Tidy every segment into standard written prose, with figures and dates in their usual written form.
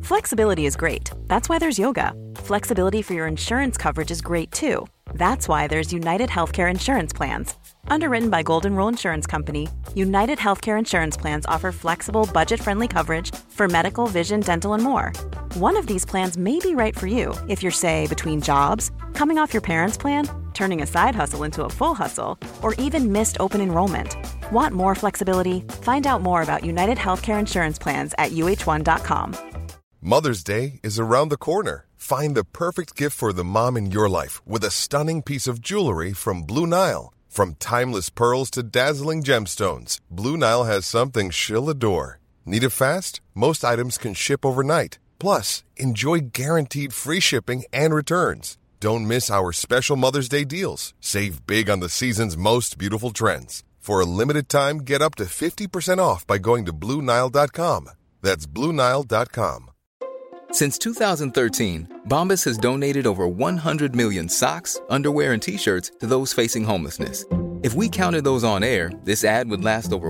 Flexibility is great. That's why there's yoga. Flexibility for your insurance coverage is great too. That's why there's United Healthcare Insurance Plans. Underwritten by Golden Rule Insurance Company, United Healthcare Insurance Plans offer flexible, budget-friendly coverage for medical, vision, dental, and more. One of these plans may be right for you if you're, say, between jobs, coming off your parents' plan, turning a side hustle into a full hustle, or even missed open enrollment. Want more flexibility? Find out more about United Healthcare Insurance Plans at uh1.com. Mother's Day is around the corner. Find the perfect gift for the mom in your life with a stunning piece of jewelry from Blue Nile. From timeless pearls to dazzling gemstones, Blue Nile has something she'll adore. Need it fast? Most items can ship overnight. Plus, enjoy guaranteed free shipping and returns. Don't miss our special Mother's Day deals. Save big on the season's most beautiful trends. For a limited time, get up to 50% off by going to BlueNile.com. That's BlueNile.com. Since 2013, Bombas has donated over 100 million socks, underwear, and T-shirts to those facing homelessness. If we counted those on air, this ad would last over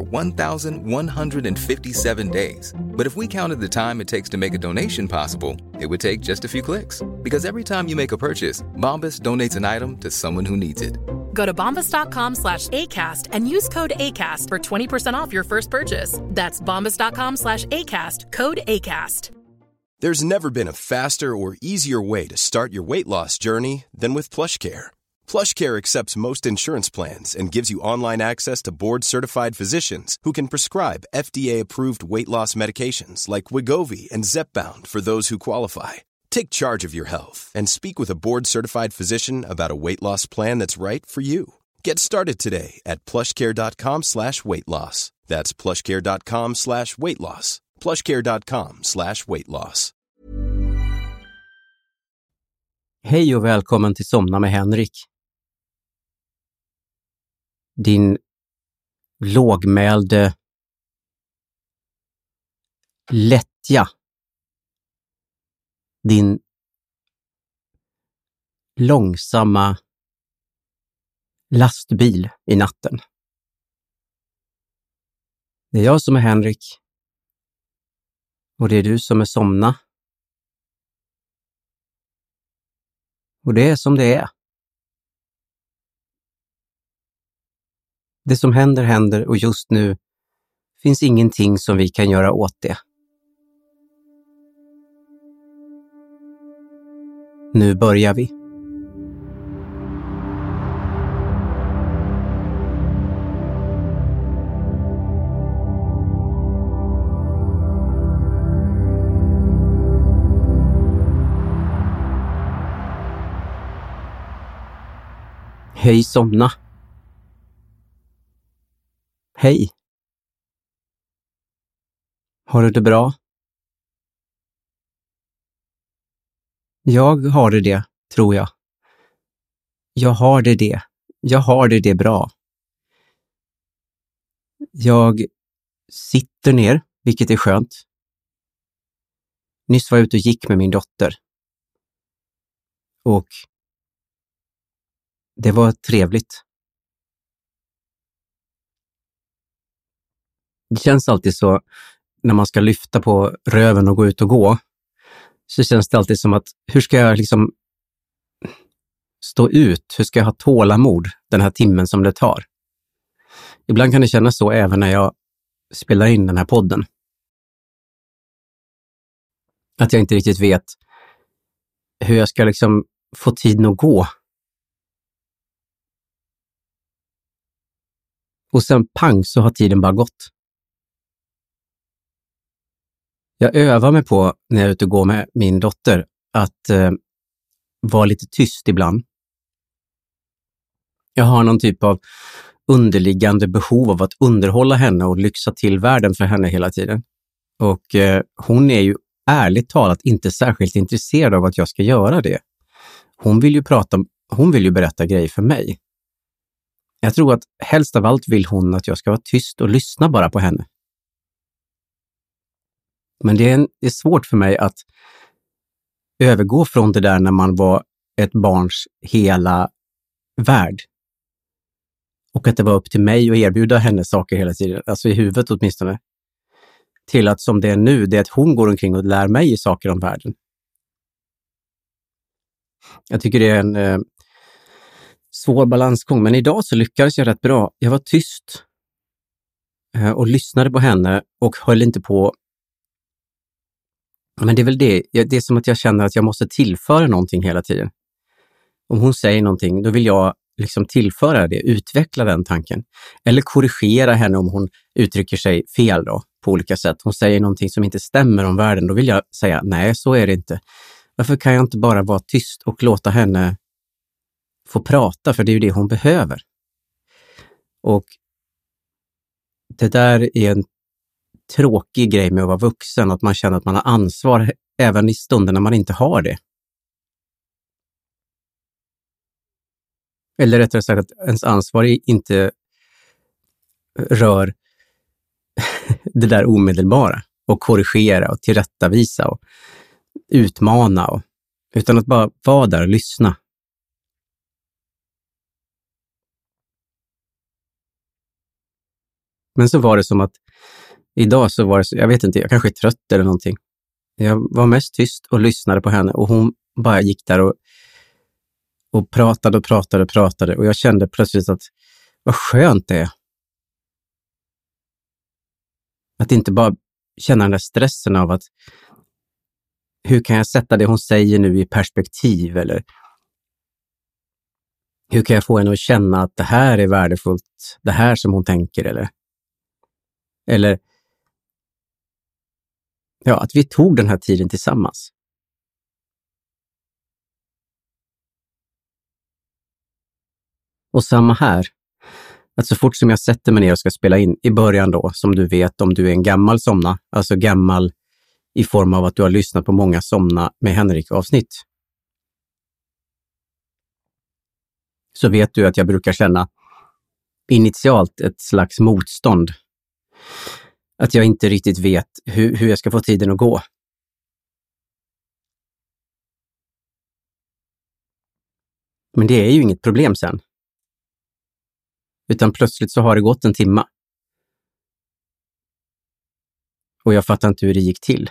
1,157 days. But if we counted the time it takes to make a donation possible, it would take just a few clicks. Because every time you make a purchase, Bombas donates an item to someone who needs it. Go to bombas.com/ACAST and use code ACAST for 20% off your first purchase. That's bombas.com/ACAST, code ACAST. There's never been a faster or easier way to start your weight loss journey than with PlushCare. PlushCare accepts most insurance plans and gives you online access to board-certified physicians who can prescribe FDA-approved weight loss medications like Wegovy and Zepbound for those who qualify. Take charge of your health and speak with a board-certified physician about a weight loss plan that's right for you. Get started today at plushcare.com/weightloss. That's plushcare.com/weightloss. plushcare.com/weightloss. Hej och välkommen till Somna med Henrik. Din lågmälde lättja. Din långsamma lastbil i natten. Det är jag som är Henrik. Och det är du som är Somna. Och det är som det är. Det som händer händer och just nu finns ingenting som vi kan göra åt det. Nu börjar vi. Hej Somna. Hej. Har du det bra? Jag har det, tror jag. Jag har det. Jag har det bra. Jag sitter ner, vilket är skönt. Nyss var jag ute och gick med min dotter. Och det var trevligt. Det känns alltid så när man ska lyfta på röven och gå ut och gå. Så känns det alltid som att hur ska jag liksom stå ut? Hur ska jag ha tålamod den här timmen som det tar? Ibland kan det kännas så även när jag spelar in den här podden. Att jag inte riktigt vet hur jag ska liksom få tiden att gå. Och sen pang så har tiden bara gått. Jag övar mig på när jag är ute och går med min dotter att vara lite tyst ibland. Jag har någon typ av underliggande behov av att underhålla henne och lyxa till världen för henne hela tiden. Och hon är ju ärligt talat inte särskilt intresserad av att jag ska göra det. Hon vill ju berätta grejer för mig. Jag tror att helst av allt vill hon att jag ska vara tyst och lyssna bara på henne. Men det är svårt för mig att övergå från det där när man var ett barns hela värld. Och att det var upp till mig att erbjuda henne saker hela tiden, alltså i huvudet åtminstone. till att som det är nu, det är att hon går omkring och lär mig saker om världen. Jag tycker det är en svår balansgång, men idag så lyckades jag rätt bra. Jag var tyst och lyssnade på henne och höll inte på. Men det är väl det. Det är som att jag känner att jag måste tillföra någonting hela tiden. Om hon säger någonting, då vill jag liksom tillföra det, utveckla den tanken. Eller korrigera henne om hon uttrycker sig fel då, på olika sätt. Hon säger någonting som inte stämmer om världen, då vill jag säga, nej, så är det inte. Varför kan jag inte bara vara tyst och låta henne få prata, för det är ju det hon behöver. Och det där är en tråkig grej med att vara vuxen, att man känner att man har ansvar även i stunder när man inte har det. Eller rättare sagt att ens ansvar inte rör det där omedelbara och korrigera och tillrättavisa och utmana, utan att bara vara där och lyssna. Men så var det som att idag så var det, jag vet inte, jag kanske är trött eller någonting. Jag var mest tyst och lyssnade på henne och hon bara gick där och pratade och jag kände plötsligt att vad skönt det är. Att inte bara känna den där stressen av att hur kan jag sätta det hon säger nu i perspektiv, eller hur kan jag få henne att känna att det här är värdefullt, det här som hon tänker, eller ja, att vi tog den här tiden tillsammans. Och samma här, att så fort som jag sätter mig ner och ska spela in i början då, som du vet om du är en gammal somna, alltså gammal i form av att du har lyssnat på många somna med Henrik-avsnitt, så vet du att jag brukar känna initialt ett slags motstånd. Att jag inte riktigt vet hur jag ska få tiden att gå. Men det är ju inget problem sen. Utan plötsligt så har det gått en timma. Och jag fattar inte hur det gick till.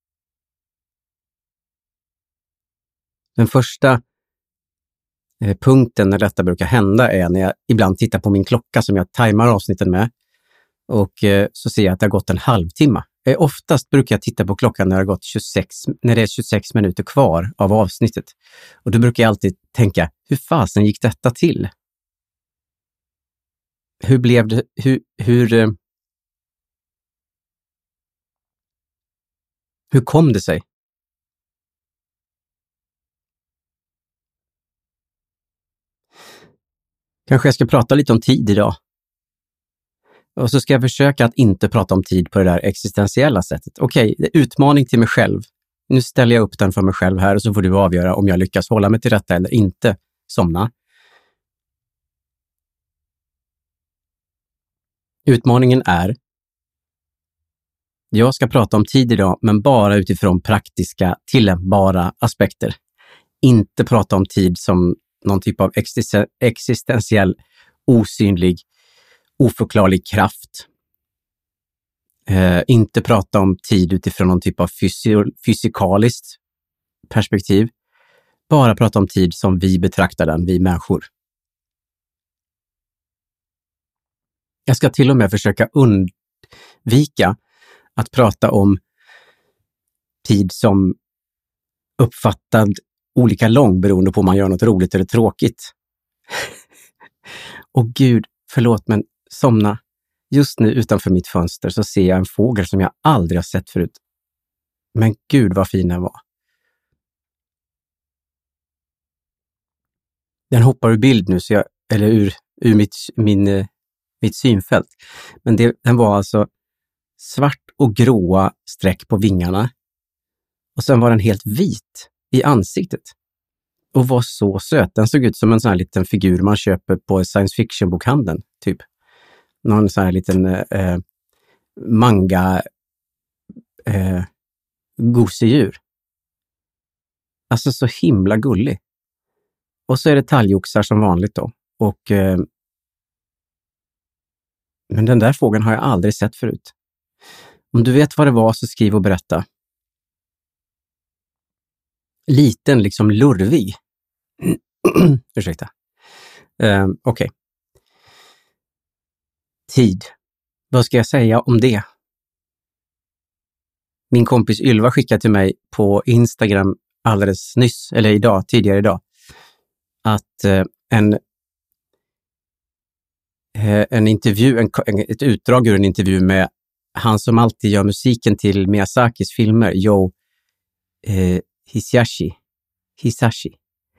Den första punkten när detta brukar hända är när jag ibland tittar på min klocka som jag tajmar avsnitten med. Och så ser jag att det har gått en halvtimme. Oftast brukar jag titta på klockan när det är 26 minuter kvar av avsnittet. Och då brukar jag alltid tänka, hur fasen gick detta till? Hur blev det, hur kom det sig? Kanske jag ska prata lite om tid idag. Och så ska jag försöka att inte prata om tid på det där existentiella sättet. Okej, utmaning till mig själv. Nu ställer jag upp den för mig själv här och så får du avgöra om jag lyckas hålla mig till rätta eller inte somna. Utmaningen är, jag ska prata om tid idag, men bara utifrån praktiska, tillämpbara aspekter. Inte prata om tid som någon typ av existentiell, osynlig, oförklarlig kraft. Inte prata om tid utifrån någon typ av fysikaliskt perspektiv. Bara prata om tid som vi betraktar den, vi människor. Jag ska till och med försöka undvika att prata om tid som uppfattad olika lång beroende på om man gör något roligt eller tråkigt. Och gud, förlåt, men somna. Just nu utanför mitt fönster så ser jag en fågel som jag aldrig har sett förut. Men gud vad fin den var. Den hoppar ur bild nu, eller ur mitt synfält. Men den var alltså svart och gråa streck på vingarna. Och sen var den helt vit i ansiktet. Och var så söt. Den såg ut som en sån här liten figur man köper på science fiction-bokhandeln, typ. Någon sån här liten manga gosedjur. Alltså så himla gullig. Och så är det talgoxar som vanligt då. Och men den där fågeln har jag aldrig sett förut. Om du vet vad det var så skriv och berätta. Liten, liksom lurvig. Ursäkta. Okej. Tid. Vad ska jag säga om det? Min kompis Ylva skickade till mig på Instagram alldeles nyss, eller tidigare idag, att en intervju, ett utdrag ur en intervju med han som alltid gör musiken till Miyazakis filmer, Joe Hisashi.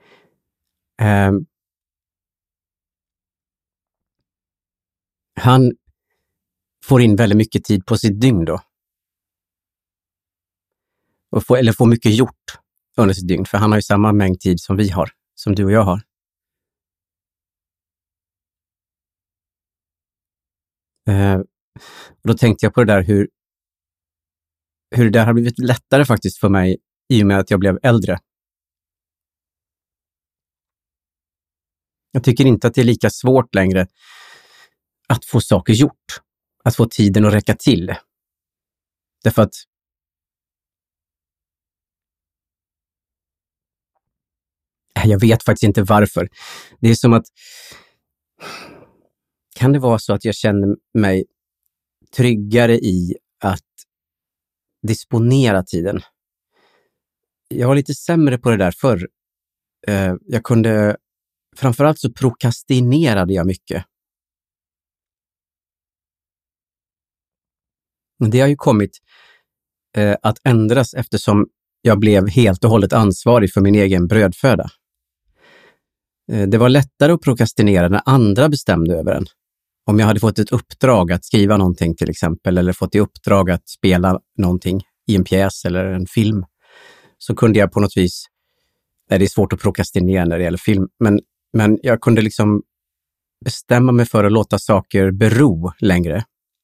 Han får in väldigt mycket tid på sitt dygn då. Och får mycket gjort under sitt dygn, för han har ju samma mängd tid som vi har, som du och jag har. Och då tänkte jag på det där hur det där har blivit lättare faktiskt för mig i och med att jag blev äldre. Jag tycker inte att det är lika svårt längre att få saker gjort. Att få tiden att räcka till. Därför att jag vet faktiskt inte varför. Det är som att kan det vara så att jag känner mig tryggare i att disponera tiden? Jag var lite sämre på det där förr. Jag kunde, framförallt så prokrastinerade jag mycket. Det har ju kommit att ändras eftersom jag blev helt och hållet ansvarig för min egen brödföda. Det var lättare att prokrastinera när andra bestämde över en. Om jag hade fått ett uppdrag att skriva någonting till exempel, eller fått i uppdrag att spela någonting i en pjäs eller en film, så kunde jag på något vis, det är svårt att prokrastinera när det gäller film, men jag kunde liksom bestämma mig för att låta saker bero längre.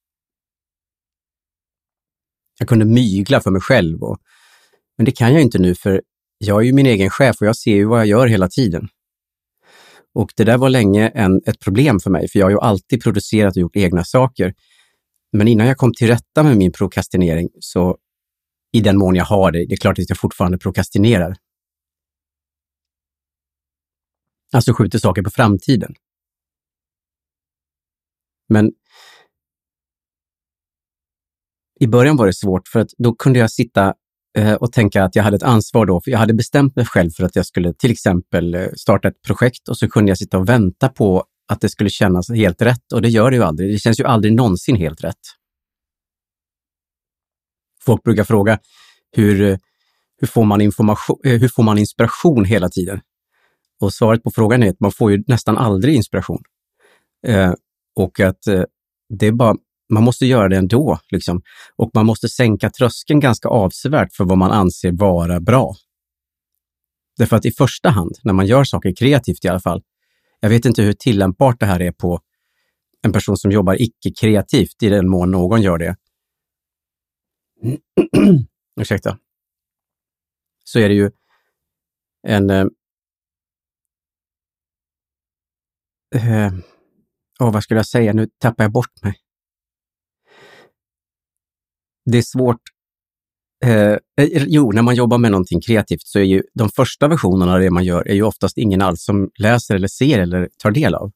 Jag kunde mygla för mig själv, men det kan jag inte nu, för jag är ju min egen chef och jag ser ju vad jag gör hela tiden. Och det där var länge ett problem för mig, för jag har ju alltid producerat och gjort egna saker. Men innan jag kom till rätta med min prokrastinering, så i den mån jag har det är klart att jag fortfarande prokrastinerar. Alltså skjuter saker på framtiden. Men i början var det svårt, för att då kunde jag sitta och tänka att jag hade ett ansvar då. För jag hade bestämt mig själv för att jag skulle till exempel starta ett projekt, och så kunde jag sitta och vänta på att det skulle kännas helt rätt. Och det gör det ju aldrig. Det känns ju aldrig någonsin helt rätt. Folk brukar fråga hur får man inspiration hela tiden? Och svaret på frågan är att man får ju nästan aldrig inspiration. Och att det är bara, man måste göra det ändå. Liksom. Och man måste sänka tröskeln ganska avsevärt för vad man anser vara bra. Därför att i första hand, när man gör saker kreativt i alla fall, jag vet inte hur tillämpbart det här är på en person som jobbar icke-kreativt i den mån någon gör det. Ursäkta. Så är det ju vad skulle jag säga? Nu tappar jag bort mig. Det är svårt. När man jobbar med någonting kreativt så är ju de första versionerna av det man gör är ju oftast ingen alls som läser eller ser eller tar del av.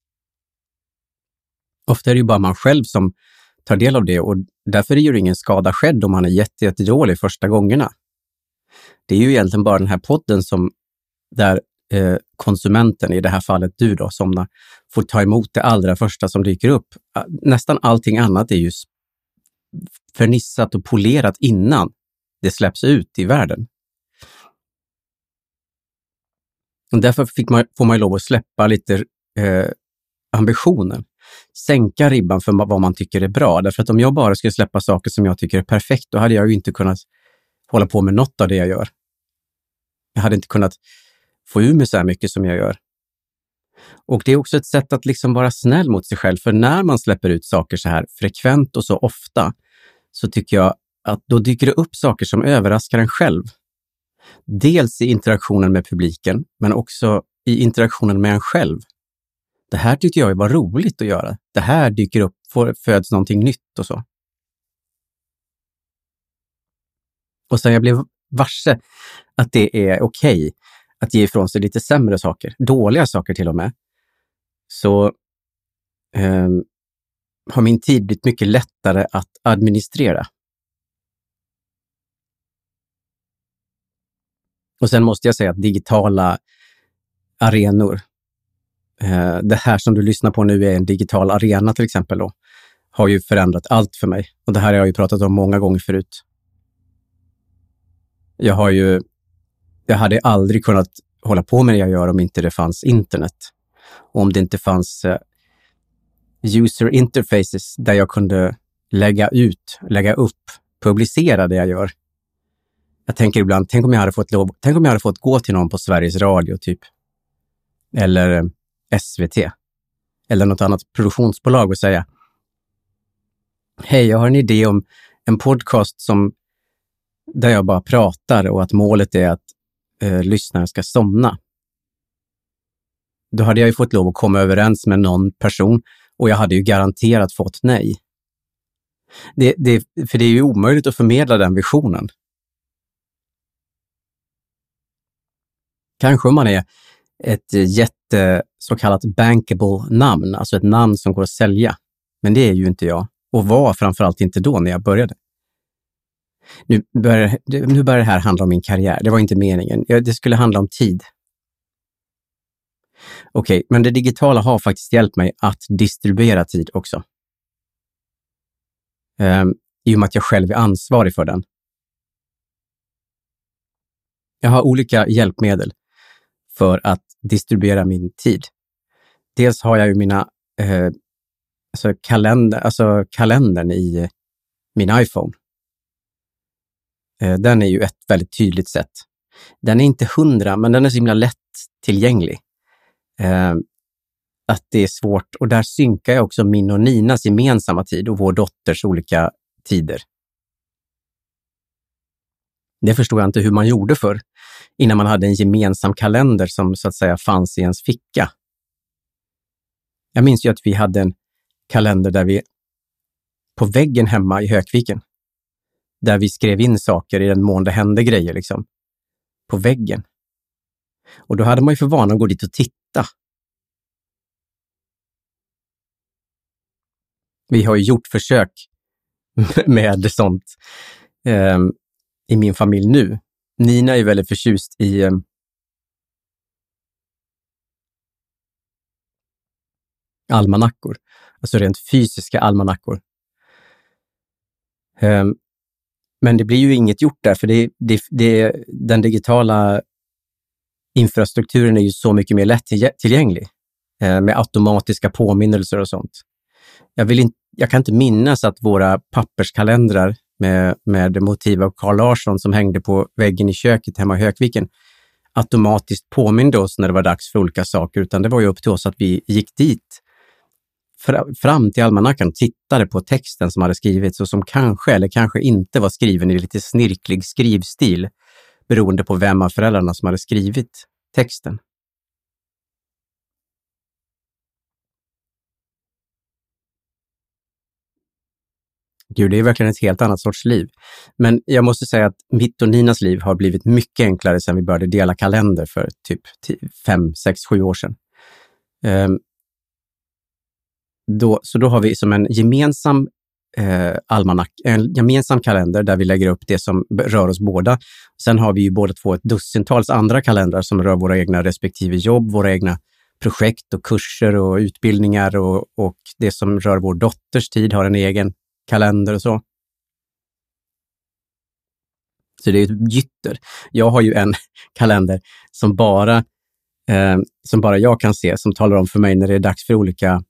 Ofta är det ju bara man själv som tar del av det, och därför är ju ingen skada skedd om man är jättedålig första gångerna. Det är ju egentligen bara den här podden som där konsumenten, i det här fallet du då, som får ta emot det allra första som dyker upp. Nästan allting annat är ju förnissat och polerat innan det släpps ut i världen. Och därför får man ju lov att släppa lite ambitionen. Sänka ribban för vad man tycker är bra. Därför att om jag bara skulle släppa saker som jag tycker är perfekt, då hade jag ju inte kunnat hålla på med något av det jag gör. Jag hade inte kunnat få ur mig så här mycket som jag gör. Och det är också ett sätt att liksom vara snäll mot sig själv. För när man släpper ut saker så här frekvent och så ofta, så tycker jag att då dyker det upp saker som överraskar en själv. Dels i interaktionen med publiken, men också i interaktionen med en själv. Det här tyckte jag var roligt att göra. Det här dyker upp, föds någonting nytt och så. Och sen jag blev varse att det är okej att ge ifrån sig lite sämre saker, dåliga saker till och med, så har min tid blivit mycket lättare att administrera. Och sen måste jag säga att digitala arenor, det här som du lyssnar på nu är en digital arena till exempel då, har ju förändrat allt för mig. Och det här har jag ju pratat om många gånger förut. Jag hade aldrig kunnat hålla på med det jag gör om inte det fanns internet. Och om det inte fanns user interfaces där jag kunde lägga upp, publicera det jag gör. Jag tänker ibland, tänk om jag hade fått gå till någon på Sveriges Radio typ. Eller SVT. Eller något annat produktionsbolag och säga: hej, jag har en idé om en podcast där jag bara pratar och att målet är att lyssnare ska somna. Då hade jag ju fått lov att komma överens med någon person och jag hade ju garanterat fått nej. För det är ju omöjligt att förmedla den visionen. Kanske om man är ett så kallat bankable namn, alltså ett namn som går att sälja. Men det är ju inte jag, och var framförallt inte då när jag började. Nu börjar det här handla om min karriär. Det var inte meningen. Det skulle handla om tid. Okej, men det digitala har faktiskt hjälpt mig att distribuera tid också. I och med att jag själv är ansvarig för den. Jag har olika hjälpmedel för att distribuera min tid. Dels har jag ju mina kalendern i min iPhone. Den är ju ett väldigt tydligt sätt. Den är inte 100, men den är så himla lätt tillgänglig. Att det är svårt. Och där synkar jag också min och Ninas gemensamma tid och vår dotters olika tider. Det förstod jag inte hur man gjorde för innan man hade en gemensam kalender som så att säga fanns i ens ficka. Jag minns ju att vi hade en kalender där vi på väggen hemma i Hökviken, där vi skrev in saker i den mån det hände grejer liksom, på väggen. Och då hade man ju för vana att gå dit och titta. Vi har ju gjort försök med sånt i min familj nu. Nina är väldigt förtjust i almanackor. Alltså rent fysiska almanackor. Men det blir ju inget gjort där, för den digitala infrastrukturen är ju så mycket mer lättillgänglig. Med automatiska påminnelser och sånt. Jag kan inte minnas att våra papperskalendrar med motiv av Carl Larsson som hängde på väggen i köket hemma i Hökviken automatiskt påminde oss när det var dags för olika saker, utan det var ju upp till oss att vi gick dit fram till almanackan och tittade på texten som hade skrivits och som kanske eller kanske inte var skriven i lite snirklig skrivstil beroende på vem av föräldrarna som hade skrivit texten. Gud, det är verkligen ett helt annat sorts liv. Men jag måste säga att mitt och Ninas liv har blivit mycket enklare sedan vi började dela kalender för typ 5, 6, 7 år sedan. Så då har vi som en gemensam en gemensam kalender där vi lägger upp det som rör oss båda. Sen har vi ju båda två ett dussintals andra kalendrar som rör våra egna respektive jobb, våra egna projekt och kurser och utbildningar och det som rör vår dotters tid har en egen kalender och så. Så det är ett gytter. Jag har ju en kalender som bara jag kan se, som talar om för mig när det är dags för olika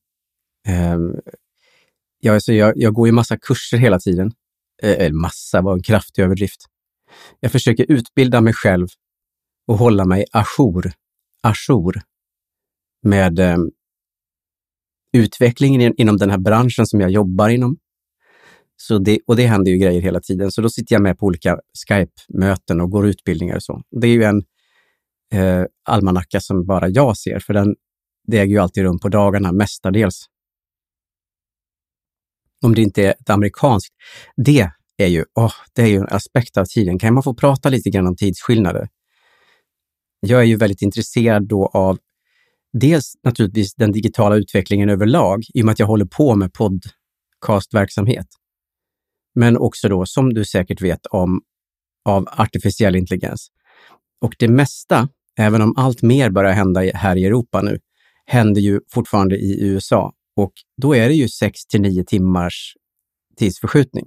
jag går ju massa kurser hela tiden. Massa var en kraftig överdrift. Jag försöker utbilda mig själv och hålla mig ajour med utvecklingen inom den här branschen som jag jobbar inom. Det händer ju grejer hela tiden. Så då sitter jag med på olika Skype-möten och går utbildningar och så. Det är ju en almanacka som bara jag ser, för det äger ju alltid rum på dagarna mestadels. Om det inte är ett amerikanskt. Det är ju, det är ju en aspekt av tiden. Kan man få prata lite grann om tidsskillnader? Jag är ju väldigt intresserad då av dels naturligtvis den digitala utvecklingen överlag, i och med att jag håller på med podcastverksamhet. Men också då, som du säkert vet, av artificiell intelligens. Och det mesta, även om allt mer börjar hända här i Europa nu, händer ju fortfarande i USA. Och då är det ju 6-9 timmars tidsförskjutning.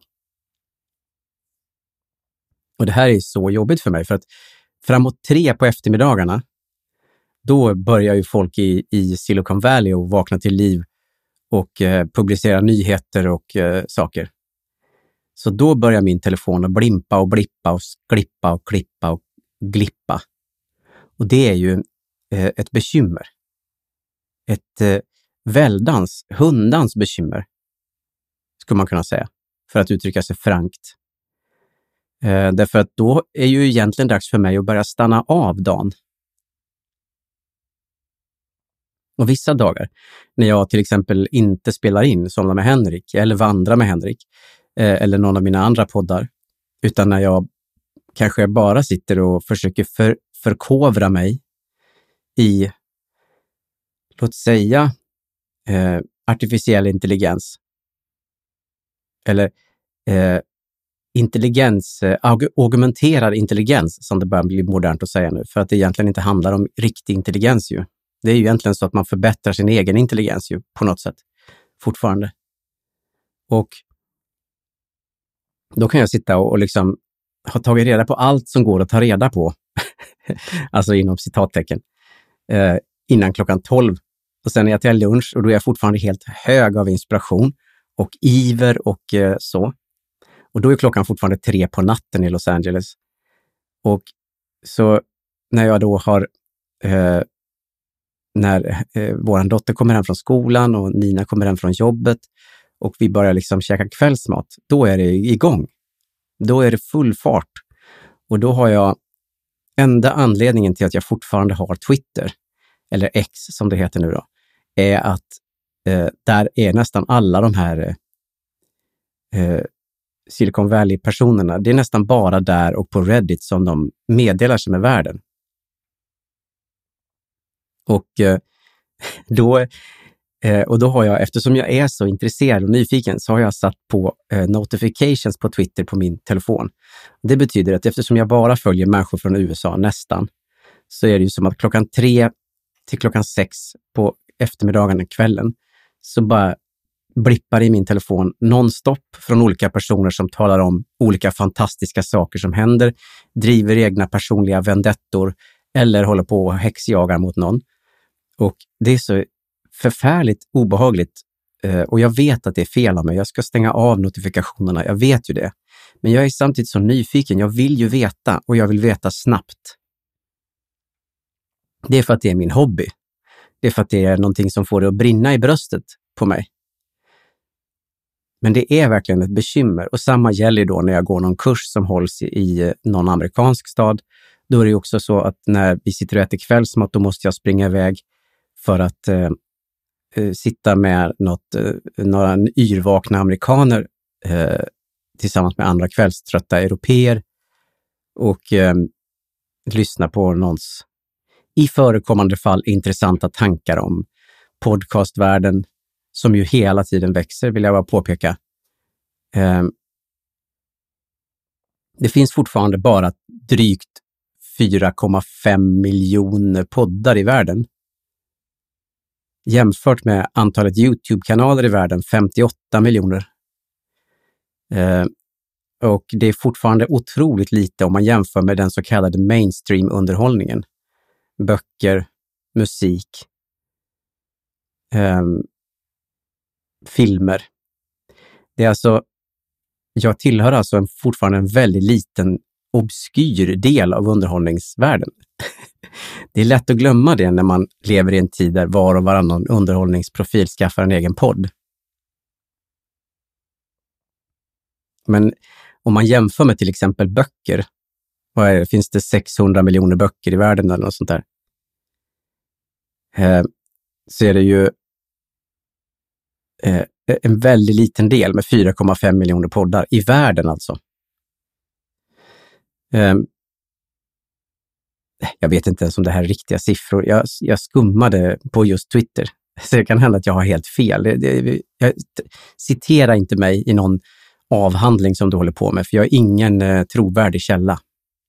Och det här är så jobbigt för mig, för att framåt 3 på eftermiddagarna, då börjar ju folk i Silicon Valley att vakna till liv och publicera nyheter och saker. Så då börjar min telefon att blimpa och blippa och sklippa och klippa och glippa. Och det är ju ett bekymmer. Ett hundans bekymmer, skulle man kunna säga, för att uttrycka sig frankt. Därför att då är ju egentligen dags för mig att börja stanna av dagen. Och vissa dagar, när jag till exempel inte spelar in Somna med Henrik eller Vandra med Henrik eller någon av mina andra poddar, utan när jag kanske bara sitter och försöker förkovra mig i, låt säga, artificiell intelligens eller augmenterad intelligens, som det börjar bli modernt att säga nu, för att det egentligen inte handlar om riktig intelligens ju. Det är ju egentligen så att man förbättrar sin egen intelligens ju på något sätt fortfarande. Och då kan jag sitta och liksom ha tagit reda på allt som går att ta reda på, alltså inom citattecken, innan klockan 12. Och sen är jag till lunch och då är jag fortfarande helt hög av inspiration och iver och så. Och då är klockan fortfarande 3 på natten i Los Angeles. Och så när jag då har när våran dotter kommer hem från skolan och Nina kommer hem från jobbet och vi börjar liksom käka kvällsmat, då är det igång. Då är det full fart. Och då har jag enda anledningen till att jag fortfarande har Twitter, eller X som det heter nu då, är att där är nästan alla de här Silicon Valley-personerna. Det är nästan bara där och på Reddit som de meddelar sig med världen. Och då har jag, eftersom jag är så intresserad och nyfiken, så har jag satt på notifications på Twitter på min telefon. Det betyder att eftersom jag bara följer människor från USA nästan, så är det ju som att klockan 3 till klockan 6 på eftermiddagen, kvällen, så bara blippar i min telefon nonstop från olika personer som talar om olika fantastiska saker som händer, driver egna personliga vendettor eller håller på och häxjagar mot någon. Och det är så förfärligt obehagligt och jag vet att det är fel av mig. Jag ska stänga av notifikationerna, jag vet ju det. Men jag är samtidigt så nyfiken, jag vill ju veta och jag vill veta snabbt. Det är för att det är min hobby. Det är för att det är någonting som får det att brinna i bröstet på mig. Men det är verkligen ett bekymmer. Och samma gäller då när jag går någon kurs som hålls i någon amerikansk stad. Då är det också så att när vi sitter och äter kvällsmat, då måste jag springa iväg för att sitta med några yrvakna amerikaner tillsammans med andra kvällströtta europeer och lyssna på någons i förekommande fall intressanta tankar om podcastvärlden, som ju hela tiden växer, vill jag bara påpeka. Det finns fortfarande bara drygt 4,5 miljoner poddar i världen. Jämfört med antalet YouTube-kanaler i världen, 58 miljoner. Och det är fortfarande otroligt lite om man jämför med den så kallade mainstream-underhållningen. Böcker, musik, filmer. Det är alltså, jag tillhör alltså fortfarande en väldigt liten obskyr del av underhållningsvärlden. Det är lätt att glömma det när man lever i en tid där var och varannan underhållningsprofil skaffar en egen podd. Men om man jämför med till exempel böcker, vad är det? Finns det 600 miljoner böcker i världen eller något sånt där? Så är det ju en väldigt liten del med 4,5 miljoner poddar i världen alltså. Jag vet inte ens om det här är riktiga siffror. Jag skummade på just Twitter. Så det kan hända att jag har helt fel. Citera inte mig i någon avhandling som du håller på med, för jag är ingen trovärdig källa.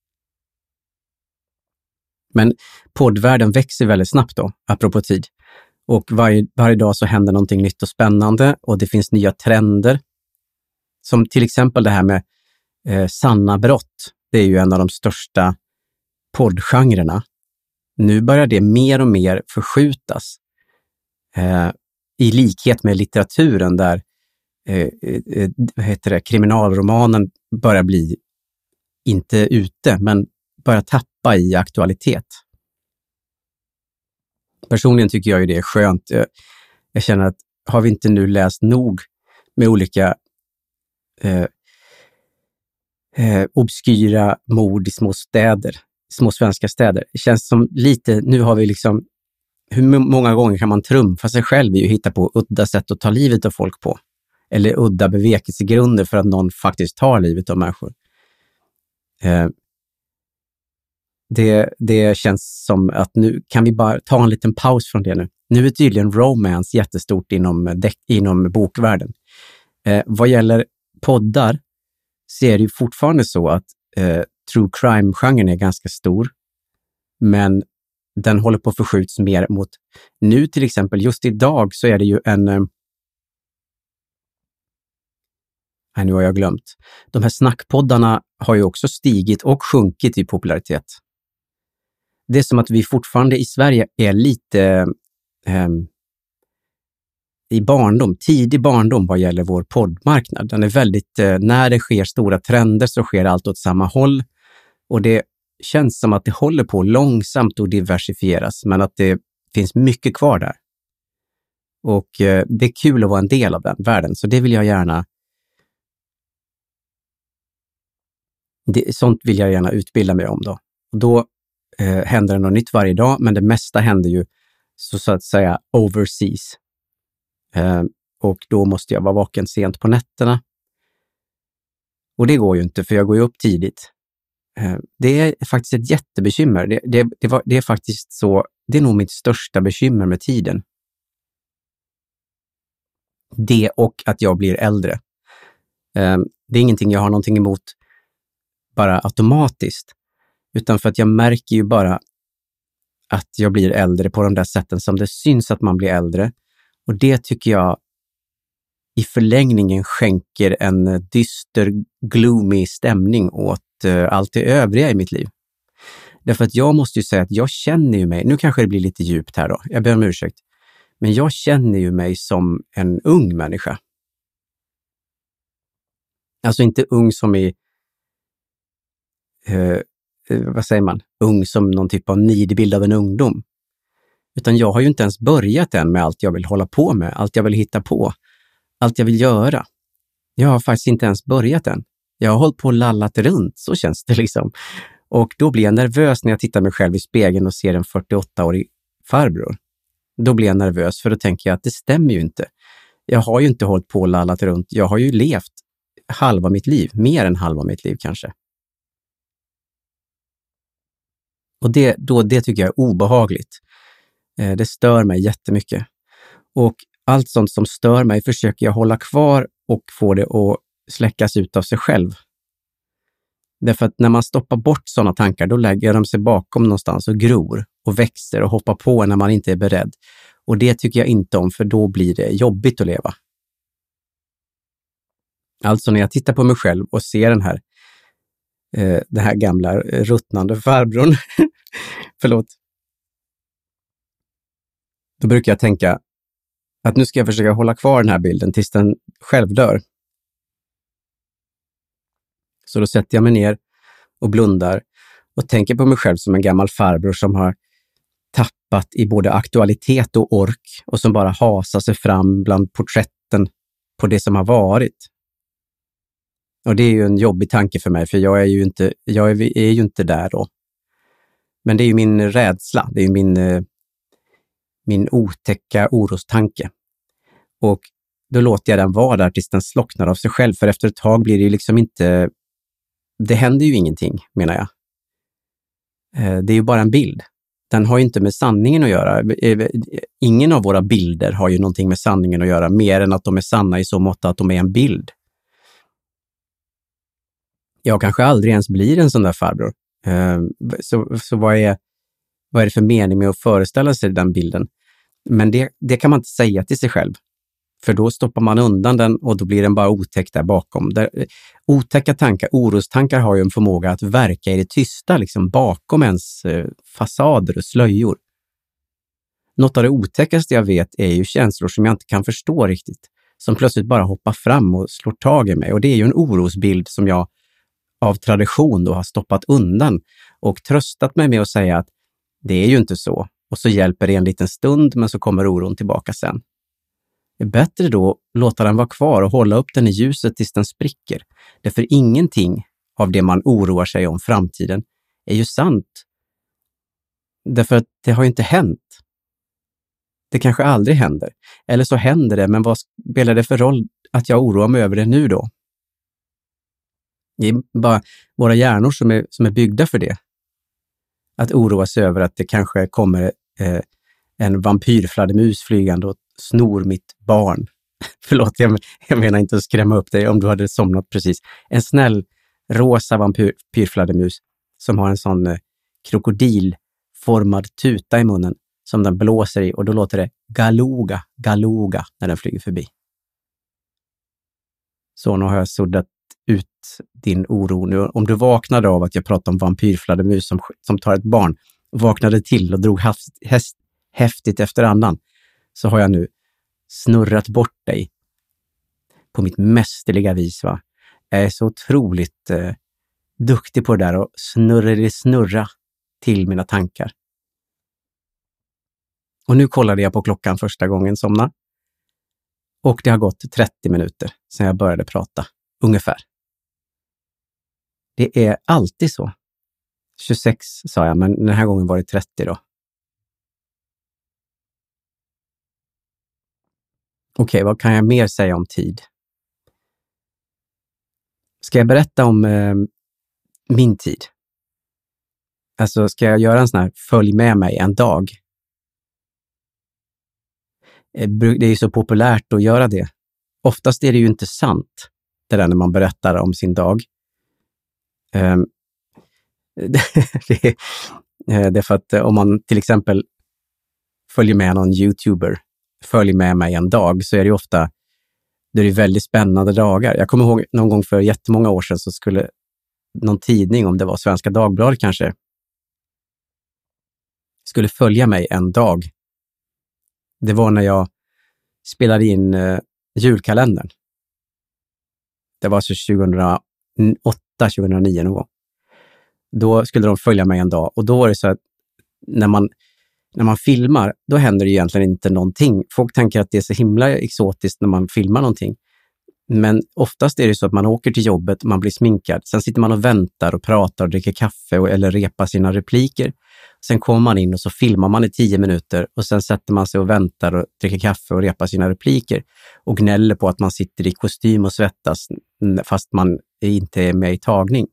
Men poddvärlden växer väldigt snabbt då, apropå tid. Och varje dag så händer någonting nytt och spännande och det finns nya trender. Som till exempel det här med sanna brott. Det är ju en av de största poddgenrerna. Nu börjar det mer och mer förskjutas. I likhet med litteraturen där kriminalromanen börjar bli inte ute, men börjar tappa i aktualitet. Personligen tycker jag ju det är skönt. Jag känner att har vi inte nu läst nog med olika obskyra mord i små svenska städer. Det känns som lite, nu har vi liksom, hur många gånger kan man trumfa sig själv i att hitta på udda sätt att ta livet av folk på? Eller udda bevekelsegrunder för att någon faktiskt tar livet av människor. Det känns som att nu kan vi bara ta en liten paus från det nu. Nu är tydligen romance jättestort inom bokvärlden. Vad gäller poddar så är det ju fortfarande så att true crime-genren är ganska stor. Men den håller på att förskjuts mer mot, nu till exempel, just idag så är det ju nu har jag glömt. De här snackpoddarna har ju också stigit och sjunkit i popularitet. Det är som att vi fortfarande i Sverige är lite tidig barndom vad gäller vår poddmarknad. Den är väldigt, när det sker stora trender så sker allt åt samma håll. Och det känns som att det håller på långsamt att diversifieras, men att det finns mycket kvar där. Och det är kul att vara en del av den världen, så det vill jag gärna sånt vill jag gärna utbilda mig om då. Och då händer det något nytt varje dag, men det mesta händer ju så att säga overseas. Och då måste jag vara vaken sent på nätterna. Och det går ju inte, för jag går ju upp tidigt. Det är faktiskt ett jättebekymmer. Det är faktiskt så, det är nog mitt största bekymmer med tiden. Det och att jag blir äldre. Det är ingenting jag har någonting emot bara automatiskt, utan för att jag märker ju bara att jag blir äldre på de där sätten som det syns att man blir äldre. Och det tycker jag i förlängningen skänker en dyster, gloomy stämning åt allt det övriga i mitt liv. Därför att jag måste ju säga att jag känner ju mig, nu kanske det blir lite djupt här då, jag ber om ursäkt, men jag känner ju mig som en ung människa. Alltså inte ung som i vad säger man? Ung som någon typ av nidbild av en ungdom. Utan jag har ju inte ens börjat än med allt jag vill hålla på med, allt jag vill hitta på, allt jag vill göra. Jag har faktiskt inte ens börjat än. Jag har hållit på och lallat runt, så känns det liksom. Och då blir jag nervös när jag tittar mig själv i spegeln och ser en 48-årig farbror. Då blir jag nervös, för då tänker jag att det stämmer ju inte. Jag har ju inte hållit på och lallat runt. Jag har ju levt halva mitt liv, mer än halva mitt liv kanske. Och det tycker jag är obehagligt. Det stör mig jättemycket. Och allt sånt som stör mig försöker jag hålla kvar och få det att släckas ut av sig själv. Därför att när man stoppar bort sådana tankar, då lägger de sig bakom någonstans och gror och växer och hoppar på när man inte är beredd. Och det tycker jag inte om, för då blir det jobbigt att leva. Alltså när jag tittar på mig själv och ser den här gamla ruttnande farbrorn, förlåt. Då brukar jag tänka att nu ska jag försöka hålla kvar den här bilden tills den själv dör. Så då sätter jag mig ner och blundar och tänker på mig själv som en gammal farbror som har tappat i både aktualitet och ork och som bara hasar sig fram bland porträtten på det som har varit. Och det är ju en jobbig tanke för mig, för jag är ju inte där då. Men det är ju min rädsla, det är ju min otäcka orostanke. Och då låter jag den vara där tills den slocknar av sig själv. För efter ett tag blir det ju liksom inte... Det händer ju ingenting, menar jag. Det är ju bara en bild. Den har ju inte med sanningen att göra. Ingen av våra bilder har ju någonting med sanningen att göra, mer än att de är sanna i så mått att de är en bild. Jag kanske aldrig ens blir en sån där farbror. Så vad är det för mening med att föreställa sig den bilden? Men det kan man inte säga till sig själv. För då stoppar man undan den och då blir den bara otäck där bakom. Otäcka tankar, orostankar har ju en förmåga att verka i det tysta, liksom bakom ens fasader och slöjor. Något av det otäckaste jag vet är ju känslor som jag inte kan förstå riktigt. Som plötsligt bara hoppar fram och slår tag i mig. Och det är ju en orosbild som jag av tradition då har stoppat undan och tröstat mig med att säga att det är ju inte så. Och så hjälper det en liten stund, men så kommer oron tillbaka sen. Det är bättre då att låta den vara kvar och hålla upp den i ljuset tills den spricker. Därför ingenting av det man oroar sig om framtiden är ju sant. Därför att det har ju inte hänt. Det kanske aldrig händer. Eller så händer det, men vad spelar det för roll att jag oroar mig över det nu då? Det är bara våra hjärnor som är byggda för det. Att oroa sig över att det kanske kommer en vampyrfladdermus flygande och snor mitt barn. Förlåt, jag menar inte att skrämma upp dig om du hade somnat precis. En snäll rosa vampyrfladdermus som har en sån krokodilformad tuta i munnen som den blåser i, och då låter det galoga, galoga när den flyger förbi. Så nu har jag suddat ut din oro nu. Om du vaknade av att jag pratade om vampyrfladdermus som tar ett barn, vaknade till och drog häftigt efter andan, så har jag nu snurrat bort dig på mitt mästerliga vis, va? Jag är så otroligt duktig på det där och snurra till mina tankar. Och nu kollade jag på klockan första gången somna. Och det har gått 30 minuter sedan jag började prata, ungefär. Det är alltid så. 26 sa jag, men den här gången var det 30 då. Okej, vad kan jag mer säga om tid? Ska jag berätta om min tid? Alltså, ska jag göra en sån här följ med mig en dag? Det är ju så populärt att göra det. Oftast är det ju inte sant, det där när man berättar om sin dag. Det är för att om man till exempel följer med någon YouTuber, följer med mig en dag, så är det ju ofta, det är väldigt spännande dagar. Jag kommer ihåg någon gång för jättemånga år sedan så skulle någon tidning, om det var Svenska Dagbladet kanske, skulle följa mig en dag. Det var när jag spelade in julkalendern. Det var så 2008-2009 någon gång. Då skulle de följa mig en dag. Och då var det så att när man filmar, då händer det egentligen inte någonting. Folk tänker att det är så himla exotiskt när man filmar någonting. Men oftast är det så att man åker till jobbet, man blir sminkad. Sen sitter man och väntar och pratar och dricker kaffe eller repar sina repliker. Sen kommer man in och så filmar man i 10 minuter och sen sätter man sig och väntar och dricker kaffe och repar sina repliker och gnäller på att man sitter i kostym och svettas fast man inte är med i tagning.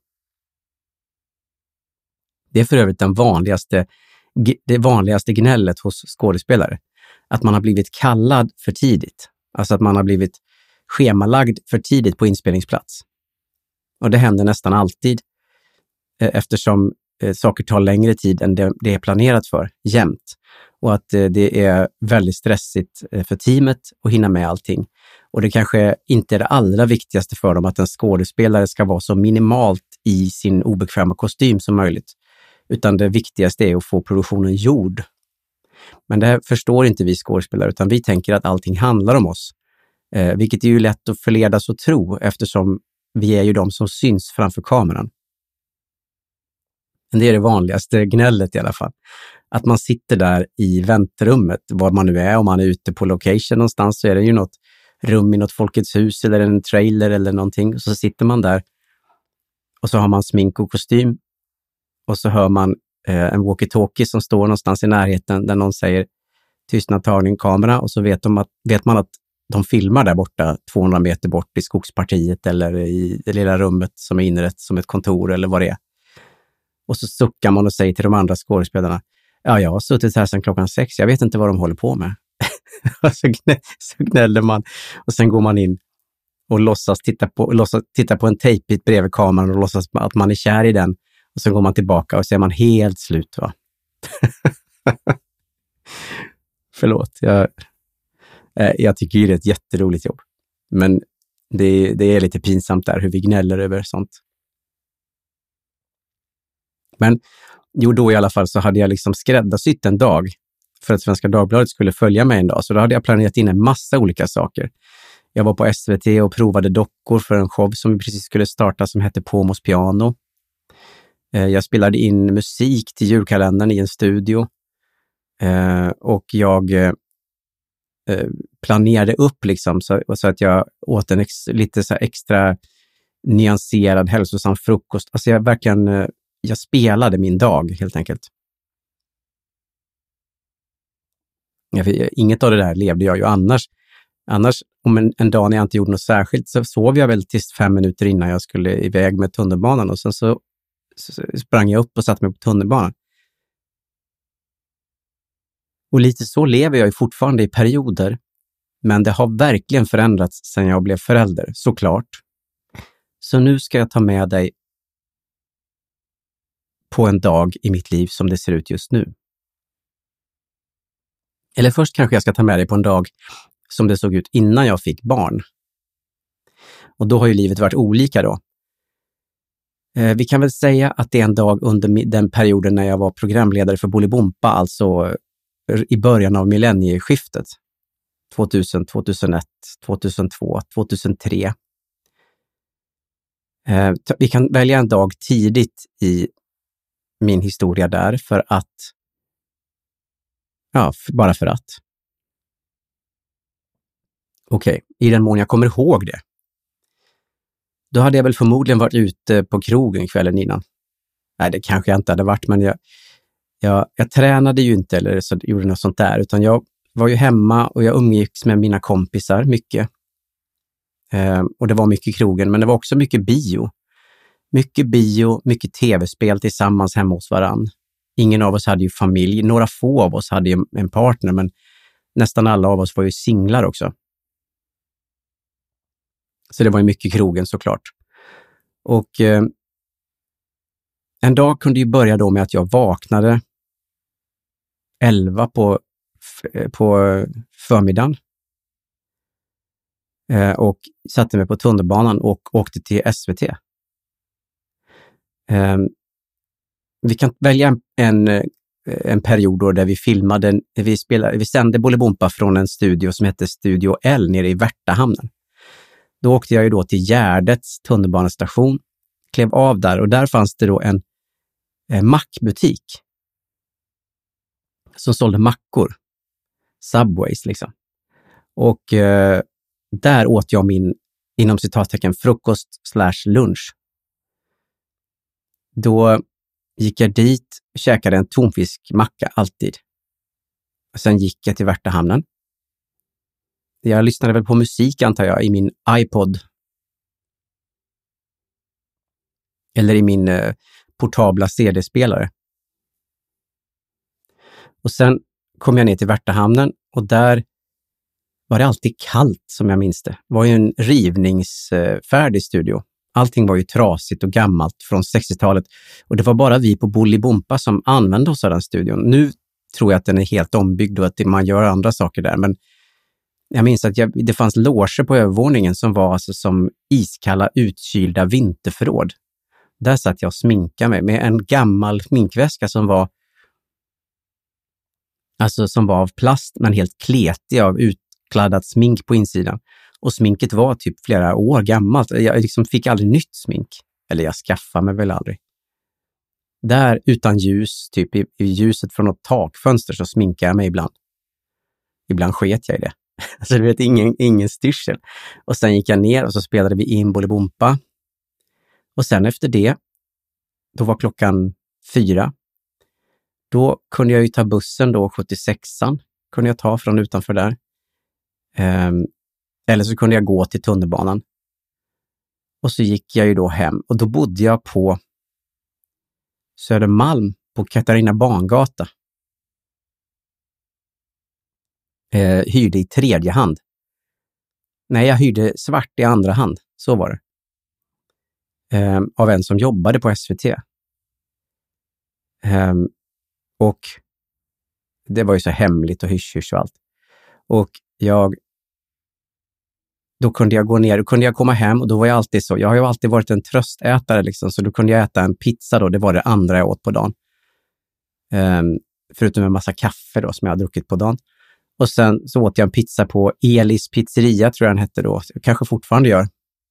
Det är för övrigt det vanligaste gnället hos skådespelare. Att man har blivit kallad för tidigt. Alltså att man har blivit schemalagd för tidigt på inspelningsplats. Och det händer nästan alltid eftersom saker tar längre tid än det är planerat för, jämt. Och att det är väldigt stressigt för teamet att hinna med allting. Och det kanske inte är det allra viktigaste för dem att en skådespelare ska vara så minimalt i sin obekväma kostym som möjligt. Utan det viktigaste är att få produktionen gjord. Men det här förstår inte vi skådespelare, utan vi tänker att allting handlar om oss. Vilket är ju lätt att förledas att tro eftersom vi är ju de som syns framför kameran. Men det är det vanligaste gnället i alla fall. Att man sitter där i väntrummet, var man nu är, om man är ute på location någonstans, så är det ju något rum i något Folkets hus eller en trailer eller någonting. Så sitter man där och så har man smink och kostym och så hör man en walkie-talkie som står någonstans i närheten där någon säger tystnad, tagning, kamera, och så vet man att de filmar där borta 200 meter bort i skogspartiet eller i det lilla rummet som är inrett som ett kontor eller vad det är. Och så suckar man och säger till de andra skådespelarna, ja, jag har suttit här sedan klockan 6, jag vet inte vad de håller på med. så gnäller man och sen går man in och låtsas titta på en tejpbit bredvid kameran och låtsas att man är kär i den. Och sen går man tillbaka och så är man helt slut, va? Förlåt, jag tycker ju det är ett jätteroligt jobb. Men det är lite pinsamt där hur vi gnäller över sånt. Men då i alla fall så hade jag liksom skräddarsytt en dag för att Svenska Dagbladet skulle följa mig en dag. Så då hade jag planerat in en massa olika saker. Jag var på SVT och provade dockor för en show som vi precis skulle starta som hette Pomos piano. Jag spelade in musik till julkalendern i en studio. Och jag planerade upp liksom så att jag åt en lite så extra nyanserad hälsosam frukost. Alltså jag spelade min dag helt enkelt. Inget av det där levde jag ju annars. Annars om en dag när jag inte gjorde något särskilt så sov jag väl tills 5 minuter innan jag skulle iväg med tunnelbanan och sen så sprang jag upp och satte mig på tunnelbanan. Och lite så lever jag ju fortfarande i perioder, men det har verkligen förändrats sedan jag blev förälder, såklart. Så nu ska jag ta med dig på en dag i mitt liv som det ser ut just nu. Eller först kanske jag ska ta med dig på en dag som det såg ut innan jag fick barn. Och då har ju livet varit olika då. Vi kan väl säga att det är en dag under den perioden när jag var programledare för Bolibompa, alltså i början av millennieskiftet. 2000, 2001, 2002, 2003. Vi kan välja en dag tidigt i min historia där för att bara för att. Okej, i den mån jag kommer ihåg det. Då hade jag väl förmodligen varit ute på krogen kvällen innan. Nej, det kanske jag inte hade varit, men jag tränade ju inte eller så gjorde något sånt där, utan jag var ju hemma och jag umgicks med mina kompisar mycket. Och det var mycket krogen, men det var också mycket bio. Mycket bio, mycket tv-spel tillsammans hemma hos varann. Ingen av oss hade ju familj. Några få av oss hade ju en partner, men nästan alla av oss var ju singlar också. Så det var ju mycket krogen såklart. Och en dag kunde ju börja då med att jag vaknade 11 på förmiddagen. Och satte mig på tunnelbanan och åkte till SVT. Vi kan välja en period då där vi filmade, vi sände Bolibompa från en studio som hette Studio L nere i Värtahamnen. Då åkte jag ju då till Gärdets tunnelbanestation, klev av där och där fanns det då en mackbutik som sålde mackor. Subways liksom. Och där åt jag min, inom citattecken, frukost/lunch. Då gick jag dit och käkade en tonfiskmacka alltid. Och sen gick jag till Värtahamnen. Jag lyssnade väl på musik antar jag i min iPod. Eller i min portabla CD-spelare. Och sen kom jag ner till Värtahamnen och där var det alltid kallt som jag minns det. Det var ju en rivningsfärdig studio. Allting var ju trasigt och gammalt från 60-talet och det var bara vi på Bolibompa som använde oss av den studion. Nu tror jag att den är helt ombyggd och att man gör andra saker där, men jag minns att det fanns loger på övervåningen som var alltså som iskalla utkylda vinterförråd. Där satt jag och sminkade mig med en gammal sminkväska som var av plast men helt kletig av utkladdat smink på insidan. Och sminket var typ flera år gammalt. Jag liksom fick aldrig nytt smink. Eller jag skaffade mig väl aldrig. Där utan ljus, typ i ljuset från något takfönster så sminkade jag mig ibland. Ibland sket jag i det. Så du vet, ingen styrsel. Och sen gick jag ner och så spelade vi in Bolibompa. Och sen efter det, då var klockan 4. Då kunde jag ju ta bussen då, 76an. Kunde jag ta från utanför där. Eller så kunde jag gå till tunnelbanan. Och så gick jag ju då hem. Och då bodde jag på Södermalm på Katarina Bangata. Hyrde i tredje hand. Nej, jag hyrde svart i andra hand. Så var det. Av en som jobbade på SVT. Och det var ju så hemligt och hysch och allt. Och då kunde jag gå ner, då kunde jag komma hem och då var jag alltid så, jag har ju alltid varit en tröstätare liksom, så då kunde jag äta en pizza då, det var det andra jag åt på dagen. Förutom en massa kaffe då som jag hade druckit på dagen. Och sen så åt jag en pizza på Elis pizzeria, tror jag den hette då, kanske fortfarande gör.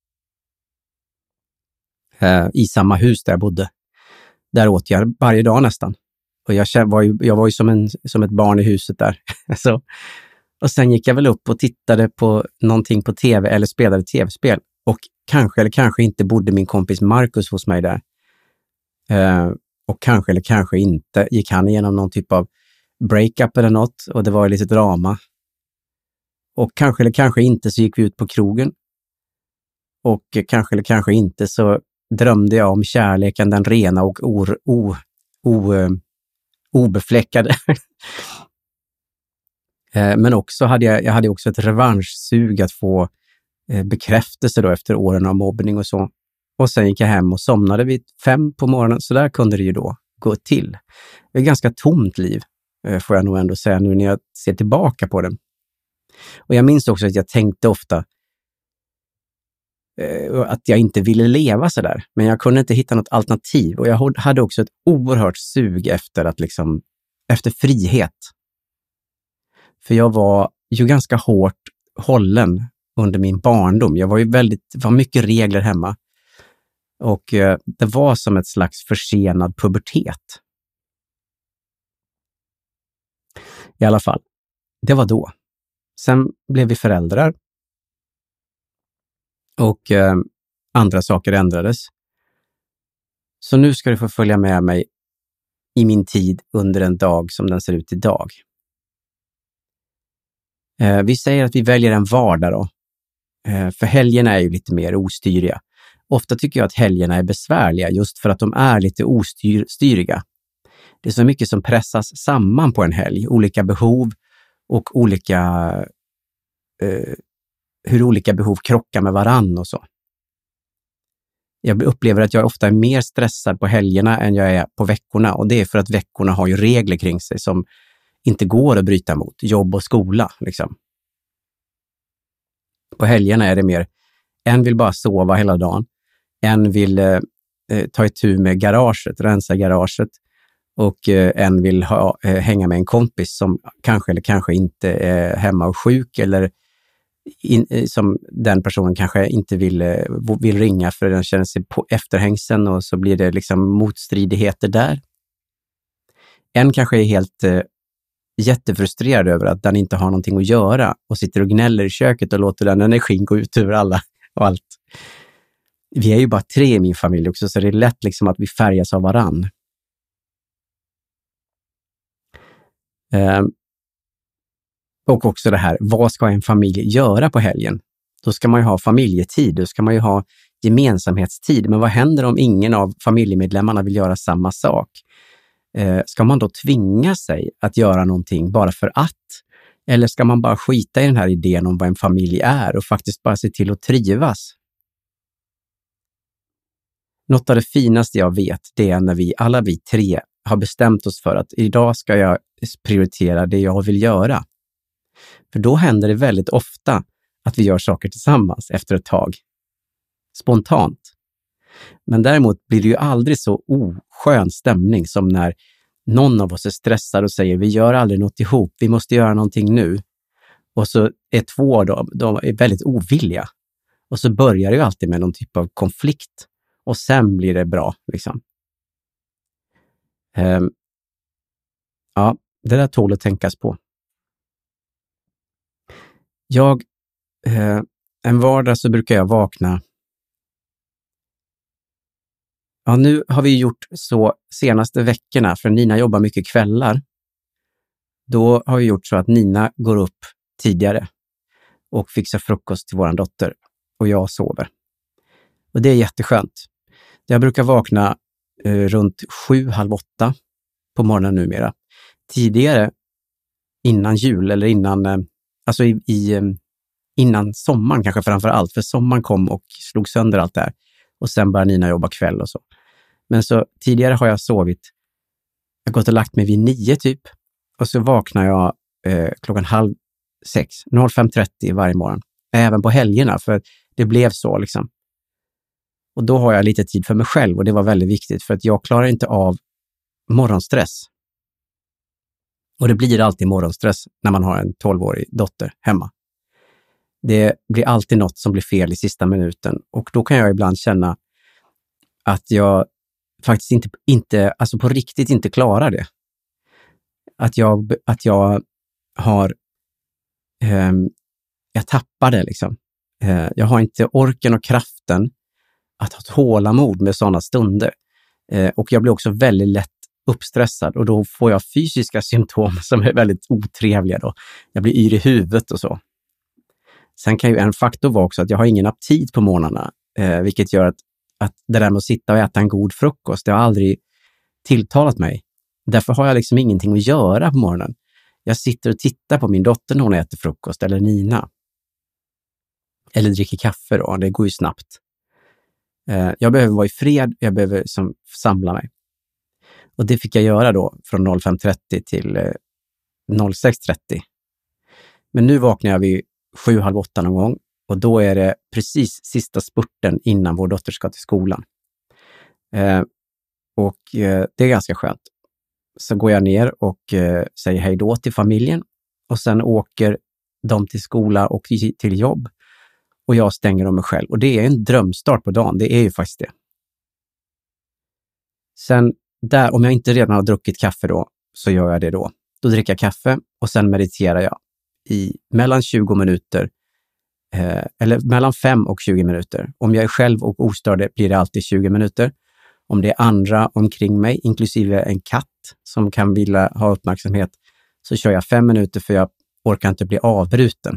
I samma hus där jag bodde. Där åt jag varje dag nästan. Och jag var ju som ett barn i huset där. Så, och sen gick jag väl upp och tittade på någonting på tv eller spelade tv-spel. Och kanske inte bodde min kompis Marcus hos mig där. Och kanske inte gick han igenom någon typ av breakup eller något. Och det var lite drama. Och kanske inte så gick vi ut på krogen. Och kanske inte så drömde jag om kärleken, den rena och obefläckade. Men också jag hade också ett revanschsug att få bekräftelse då efter åren av mobbning och så. Och sen gick jag hem och somnade vid 5 på morgonen. Så där kunde det ju då gå till. Det är ett ganska tomt liv, får jag nog ändå säga nu när jag ser tillbaka på det. Och jag minns också att jag tänkte ofta att jag inte ville leva så där. Men jag kunde inte hitta något alternativ. Och jag hade också ett oerhört sug efter frihet. För jag var ju ganska hårt hållen under min barndom. Jag var ju det var mycket regler hemma. Och det var som ett slags försenad pubertet. I alla fall, det var då. Sen blev vi föräldrar. Och andra saker ändrades. Så nu ska du få följa med mig i min tid under en dag som den ser ut idag. Vi säger att vi väljer en vardag då. För helgerna är ju lite mer ostyriga. Ofta tycker jag att helgerna är besvärliga just för att de är lite ostyriga. Det är så mycket som pressas samman på en helg. Olika behov och hur olika behov krockar med varann och så. Jag upplever att jag ofta är mer stressad på helgerna än jag är på veckorna. Och det är för att veckorna har ju regler kring sig som inte går att bryta mot. Jobb och skola liksom. På helgerna är det mer, en vill bara sova hela dagen. En vill ta itu med garaget, rensa garaget. Och en vill hänga med en kompis som kanske inte är hemma och sjuk. Eller som den personen kanske inte vill ringa för den känner sig på efterhängsen. Och så blir det liksom motstridigheter där. En kanske är helt jättefrustrerad över att den inte har någonting att göra. Och sitter och gnäller i köket och låter den energin gå ut ur alla och allt. Vi är ju bara 3 i min familj också, så det är lätt liksom att vi färgas av varann. Och också det här, vad ska en familj göra på helgen? Då ska man ju ha familjetid, då ska man ju ha gemensamhetstid. Men vad händer om ingen av familjemedlemmarna vill göra samma sak? Ska man då tvinga sig att göra någonting bara för att? Eller ska man bara skita i den här idén om vad en familj är och faktiskt bara se till att trivas? Något av det finaste jag vet, det är när alla vi 3 har bestämt oss för att idag ska jag prioritera det jag vill göra. För då händer det väldigt ofta att vi gör saker tillsammans efter ett tag. Spontant. Men däremot blir det ju aldrig så oskön stämning som när någon av oss är stressad och säger vi gör aldrig något ihop, vi måste göra någonting nu. Och så är 2 de är väldigt ovilliga. Och så börjar det ju alltid med någon typ av konflikt. Och sen blir det bra liksom. Ja, det där tål att tänkas på. En vardag så brukar jag vakna. Ja, nu har vi gjort så senaste veckorna, för Nina jobbar mycket kvällar. Då har vi gjort så att Nina går upp tidigare. och fixar frukost till våran dotter. Och jag sover. Och det är jätteskönt. Jag brukar vakna runt 7:30 på morgonen numera. Tidigare, innan jul eller innan, alltså innan sommaren kanske framför allt. För sommaren kom och slog sönder allt det här. Och sen började Nina jobba kväll och så. Men så tidigare har jag sovit, jag har gått och lagt mig vid 9 typ. Och så vaknar jag klockan 5:30, 05:30 varje morgon. Även på helgerna, för det blev så liksom. Och då har jag lite tid för mig själv och det var väldigt viktigt för att jag klarar inte av morgonstress. Och det blir alltid morgonstress när man har en 12-årig dotter hemma. Det blir alltid något som blir fel i sista minuten och då kan jag ibland känna att jag faktiskt inte alltså på riktigt inte klarar det. Att jag har jag tappar det liksom. Jag har inte orken och kraften att ha tålamod med sådana stunder. Och jag blir också väldigt lätt uppstressad och då får jag fysiska symptom som är väldigt otrevliga då. Jag blir yr i huvudet och så. Sen kan ju en faktor vara också att jag har ingen aptit på morgnarna, vilket gör att det där med att sitta och äta en god frukost, det har aldrig tilltalat mig. Därför har jag liksom ingenting att göra på morgonen. Jag sitter och tittar på min dotter när hon äter frukost eller Nina. Eller dricker kaffe då, det går ju snabbt. Jag behöver vara i fred, jag behöver liksom samla mig. Och det fick jag göra då från 05:30 till 06:30. Men nu vaknar jag vid 7:30 någon gång och då är det precis sista spurten innan vår dotter ska till skolan. Och det är ganska skönt. Så går jag ner och säger hej då till familjen och sen åker de till skola och till jobb och jag stänger om mig själv. Och det är en drömstart på dagen, det är ju faktiskt det. Sen där, om jag inte redan har druckit kaffe då, så gör jag det då. Då dricker jag kaffe och sen mediterar jag i mellan 20 minuter eller mellan 5 och 20 minuter. Om jag är själv och ostörd blir det alltid 20 minuter. Om det är andra omkring mig, inklusive en katt som kan vilja ha uppmärksamhet, så kör jag 5 minuter för jag orkar inte bli avbruten.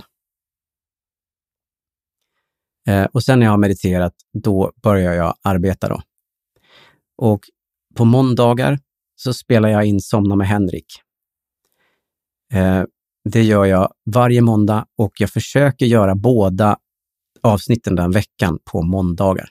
Och sen när jag har mediterat, då börjar jag arbeta då. Och på måndagar så spelar jag in Somna med Henrik. Det gör jag varje måndag och jag försöker göra båda avsnitten den veckan på måndagar.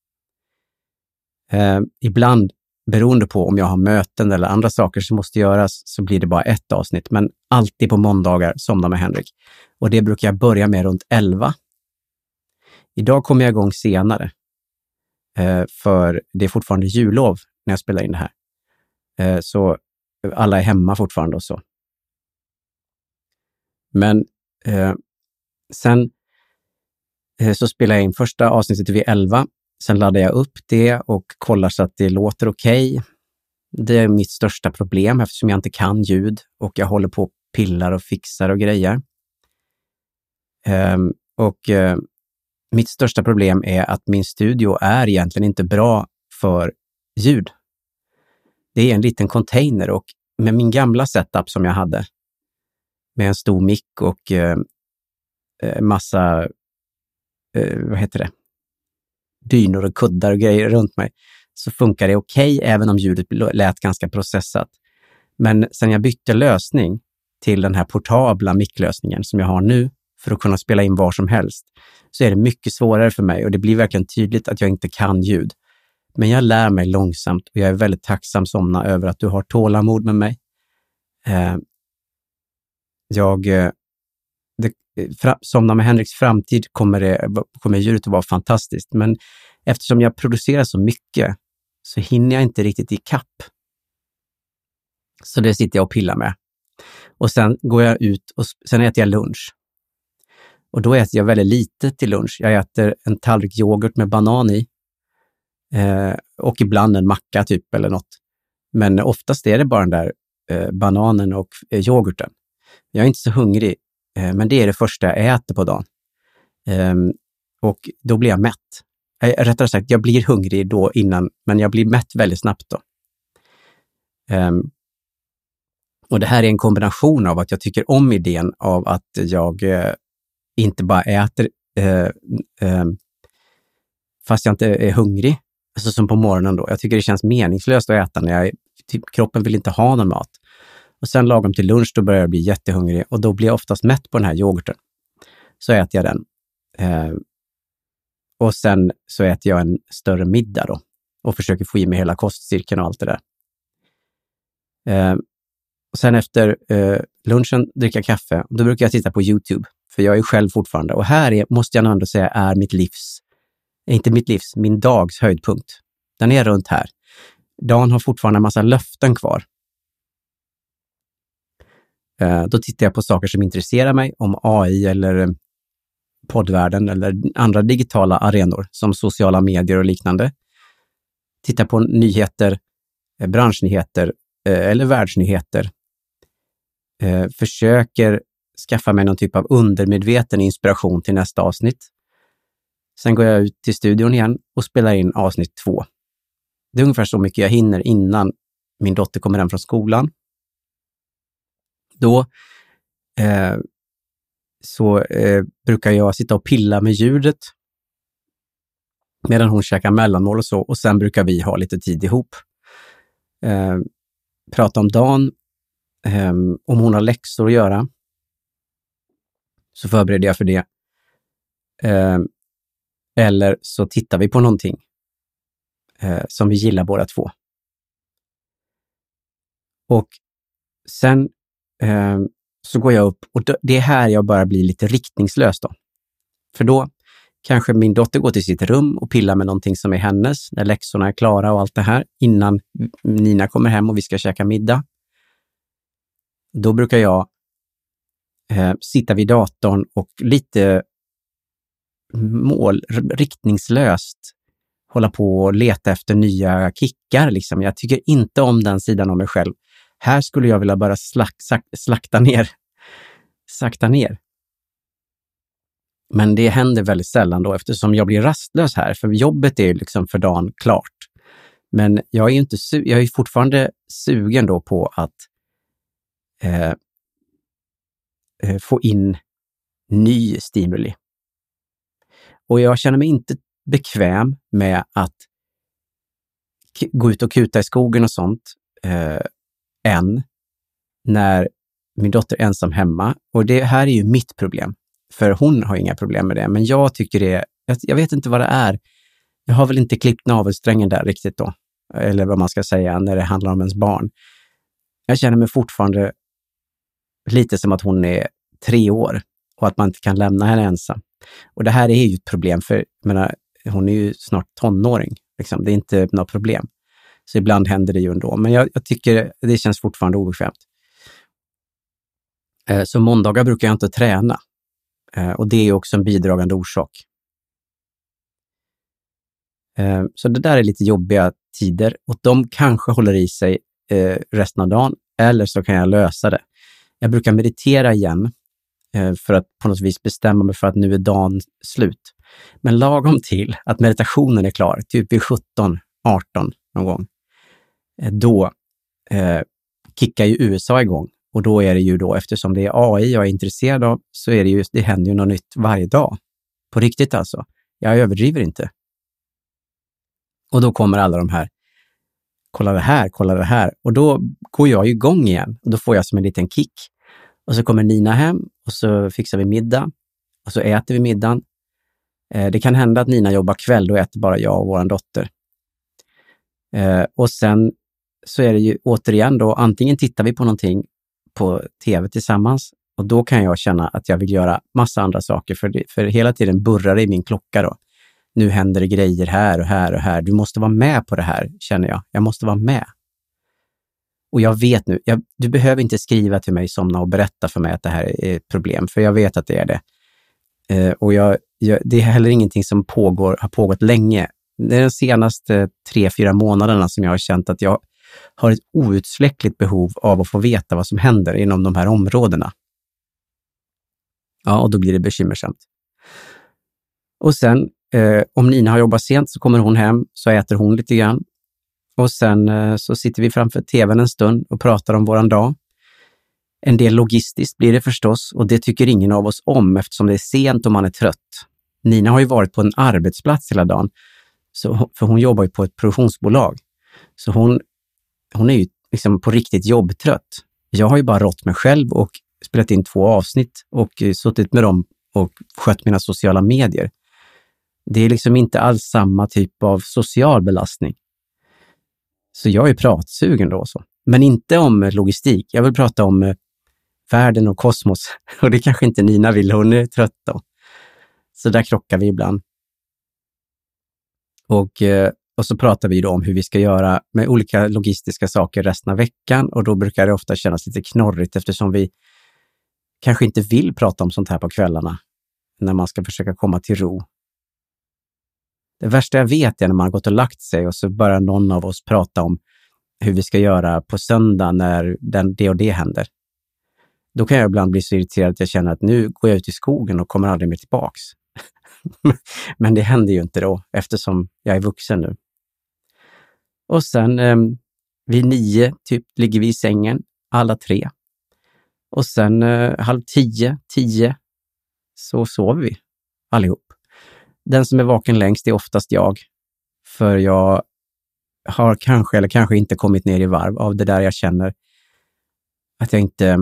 Ibland, beroende på om jag har möten eller andra saker som måste göras, så blir det bara ett avsnitt. Men alltid på måndagar Somna med Henrik. Och det brukar jag börja med runt 11. Idag kommer jag igång senare. För det är fortfarande jullov när jag spelar in det här. Så alla är hemma fortfarande och så. Men sen så spelar jag in första avsnittet vid 11. Sen laddar jag upp det och kollar så att det låter okej. Det är mitt största problem eftersom jag inte kan ljud och jag håller på och pillar och fixar och grejer. Mitt största problem är att min studio är egentligen inte bra för ljud. Det är en liten container och med min gamla setup som jag hade med en stor mick och massa dynor och kuddar och grejer runt mig, så funkar det okej även om ljudet lät ganska processat. Men sen jag bytte lösning till den här portabla micklösningen som jag har nu för att kunna spela in var som helst, så är det mycket svårare för mig och det blir verkligen tydligt att jag inte kan ljud. Men jag lär mig långsamt och jag är väldigt tacksam, Somna, över att du har tålamod med mig. Somna med Henriks framtid kommer ljudet att vara fantastiskt, men eftersom jag producerar så mycket så hinner jag inte riktigt i kapp. Så det sitter jag och pillar med. Och sen går jag ut och sen äter jag lunch. Och då äter jag väldigt lite till lunch. Jag äter en tallrik yoghurt med banan i. Och ibland en macka typ eller något. Men oftast är det bara den där bananen och yoghurten. Jag är inte så hungrig. Men det är det första jag äter på dagen. Och då blir jag mätt. Rättare sagt, jag blir hungrig då innan, men jag blir mätt väldigt snabbt då. Och det här är en kombination av att jag tycker om idén av att jag inte bara äter fast jag inte är hungrig. Alltså som på morgonen då. Jag tycker det känns meningslöst att äta när kroppen vill inte ha någon mat. Och sen lagom till lunch då börjar jag bli jättehungrig och då blir jag oftast mätt på den här yoghurten. Så äter jag den. Och sen så äter jag en större middag då. Och försöker få i mig hela kostcirkeln och allt det där. Och sen efter lunchen dricka kaffe. Då brukar jag titta på YouTube. För jag är själv fortfarande. Och här måste jag ändå säga är min dags höjdpunkt. Den är runt här. Dan har fortfarande en massa löften kvar. Då tittar jag på saker som intresserar mig. Om AI eller poddvärlden eller andra digitala arenor. Som sociala medier och liknande. Tittar på nyheter, branschnyheter eller världsnyheter. Försöker skaffa mig någon typ av undermedveten inspiration till nästa avsnitt. Sen går jag ut till studion igen och spelar in avsnitt 2. Det är ungefär så mycket jag hinner innan min dotter kommer hem från skolan. Då brukar jag sitta och pilla med ljudet medan hon käkar mellanmål och så. Och sen brukar vi ha lite tid ihop. Prata om dagen. Om hon har läxor att göra så förbereder jag för det. Eller så tittar vi på någonting som vi gillar båda två. Och sen så går jag upp och det är här jag börjar bli lite riktningslös då. För då kanske min dotter går till sitt rum och pillar med någonting som är hennes när läxorna är klara och allt det här innan Nina kommer hem och vi ska käka middag. Då brukar jag sitta vid datorn och lite riktningslöst hålla på och leta efter nya kickar. Liksom. Jag tycker inte om den sidan av mig själv. Här skulle jag vilja bara sakta ner. Men det händer väldigt sällan då eftersom jag blir rastlös här. För jobbet är liksom för dagen klart. Men jag är fortfarande sugen då på att få in ny stimuli. Och jag känner mig inte bekväm med att gå ut och kuta i skogen och sånt än när min dotter är ensam hemma. Och det här är ju mitt problem. För hon har inga problem med det. Men jag tycker jag vet inte vad det är. Jag har väl inte klippt navelsträngen där riktigt då. Eller vad man ska säga när det handlar om ens barn. Jag känner mig fortfarande lite som att hon är 3 år. Och att man inte kan lämna henne ensam. Och det här är ju ett problem för hon är ju snart tonåring. Liksom. Det är inte något problem. Så ibland händer det ju ändå. Men jag tycker det känns fortfarande obekvämt. Så måndagar brukar jag inte träna. Och det är också en bidragande orsak. Så det där är lite jobbiga tider. Och de kanske håller i sig resten av dagen. Eller så kan jag lösa det. Jag brukar meditera igen. För att på något vis bestämma mig för att nu är dagen slut. Men lagom till att meditationen är klar, typ vid 17, 18 någon gång, då kickar ju USA igång. Och då är det ju då, eftersom det är AI jag är intresserad av, så är det händer ju något nytt varje dag. På riktigt alltså. Jag överdriver inte. Och då kommer alla de här, kolla det här. Och då går jag igång igen. Och då får jag som en liten kick. Och så kommer Nina hem och så fixar vi middag. Och så äter vi middagen. Det kan hända att Nina jobbar kväll, då äter bara jag och vår dotter. Och sen så är det ju återigen då, antingen tittar vi på någonting på tv tillsammans. Och då kan jag känna att jag vill göra massa andra saker. För hela tiden burrar det i min klocka då. Nu händer det grejer här och här och här. Du måste vara med på det här, känner jag. Jag måste vara med. Och jag vet nu, du behöver inte skriva till mig somna och berätta för mig att det här är ett problem. För jag vet att det är det. Och det är heller ingenting som har pågått länge. Det är de senaste 3-4 månaderna som jag har känt att jag har ett outsläckligt behov av att få veta vad som händer inom de här områdena. Ja, och då blir det bekymmersamt. Och sen, om Nina har jobbat sent så kommer hon hem, så äter hon lite grann. Och sen så sitter vi framför tvn en stund och pratar om våran dag. En del logistiskt blir det förstås och det tycker ingen av oss om eftersom det är sent och man är trött. Nina har ju varit på en arbetsplats hela dagen för hon jobbar ju på ett produktionsbolag. Så hon är ju liksom på riktigt jobbtrött. Jag har ju bara rått mig själv och spelat in 2 avsnitt och suttit med dem och skött mina sociala medier. Det är liksom inte alls samma typ av social belastning. Så jag är pratsugen då så. Men inte om logistik. Jag vill prata om världen och kosmos. Och det kanske inte Nina vill, hon är trött då. Så där krockar vi ibland. Och så pratar vi då om hur vi ska göra med olika logistiska saker resten av veckan. Och då brukar det ofta kännas lite knorrigt eftersom vi kanske inte vill prata om sånt här på kvällarna. När man ska försöka komma till ro. Det värsta jag vet är när man har gått och lagt sig och så börjar någon av oss prata om hur vi ska göra på söndag när det och det händer. Då kan jag ibland bli så irriterad att jag känner att nu går jag ut i skogen och kommer aldrig mer tillbaks. Men det händer ju inte då eftersom jag är vuxen nu. Och sen vid 9 typ ligger vi i sängen alla 3. Och sen 9:30, 10 så sover vi allihop. Den som är vaken längst är oftast jag. För jag har kanske eller kanske inte kommit ner i varv av det där jag känner att jag inte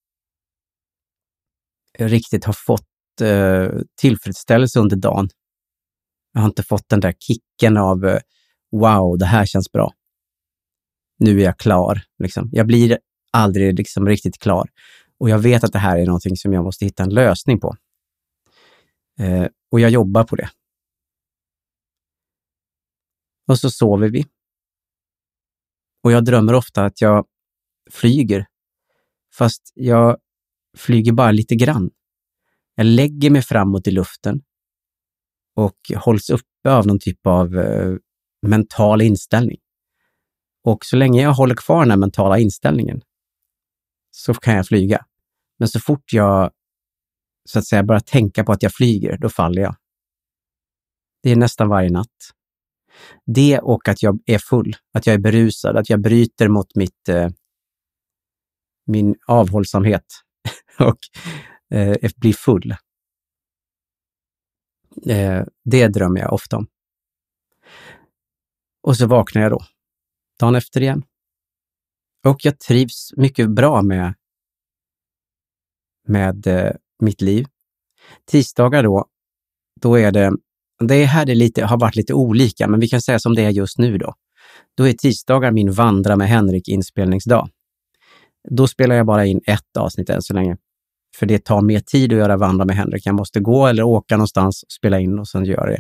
riktigt har fått tillfredsställelse under dagen. Jag har inte fått den där kicken av wow, det här känns bra. Nu är jag klar. Liksom. Jag blir aldrig liksom riktigt klar. Och jag vet att det här är någonting som jag måste hitta en lösning på. Och jag jobbar på det. Och så sover vi. Och jag drömmer ofta att jag flyger. Fast jag flyger bara lite grann. Jag lägger mig framåt i luften. Och hålls uppe av någon typ av mental inställning. Och så länge jag håller kvar den här mentala inställningen så kan jag flyga. Men så fort jag så att säga börjar tänka på att jag flyger, då faller jag. Det är nästan varje natt. Det och att jag är full, att jag är berusad, att jag bryter mot min avhållsamhet och blir full. Det drömmer jag ofta om. Och så vaknar jag då, dagen efter igen. Och jag trivs mycket bra med mitt liv. Tisdagar då är det här har varit lite olika, men vi kan säga som det är just nu då. Då är tisdagar min Vandra med Henrik inspelningsdag. Då spelar jag bara in 1 avsnitt än så länge. För det tar mer tid att göra Vandra med Henrik. Jag måste gå eller åka någonstans och spela in och sen göra det.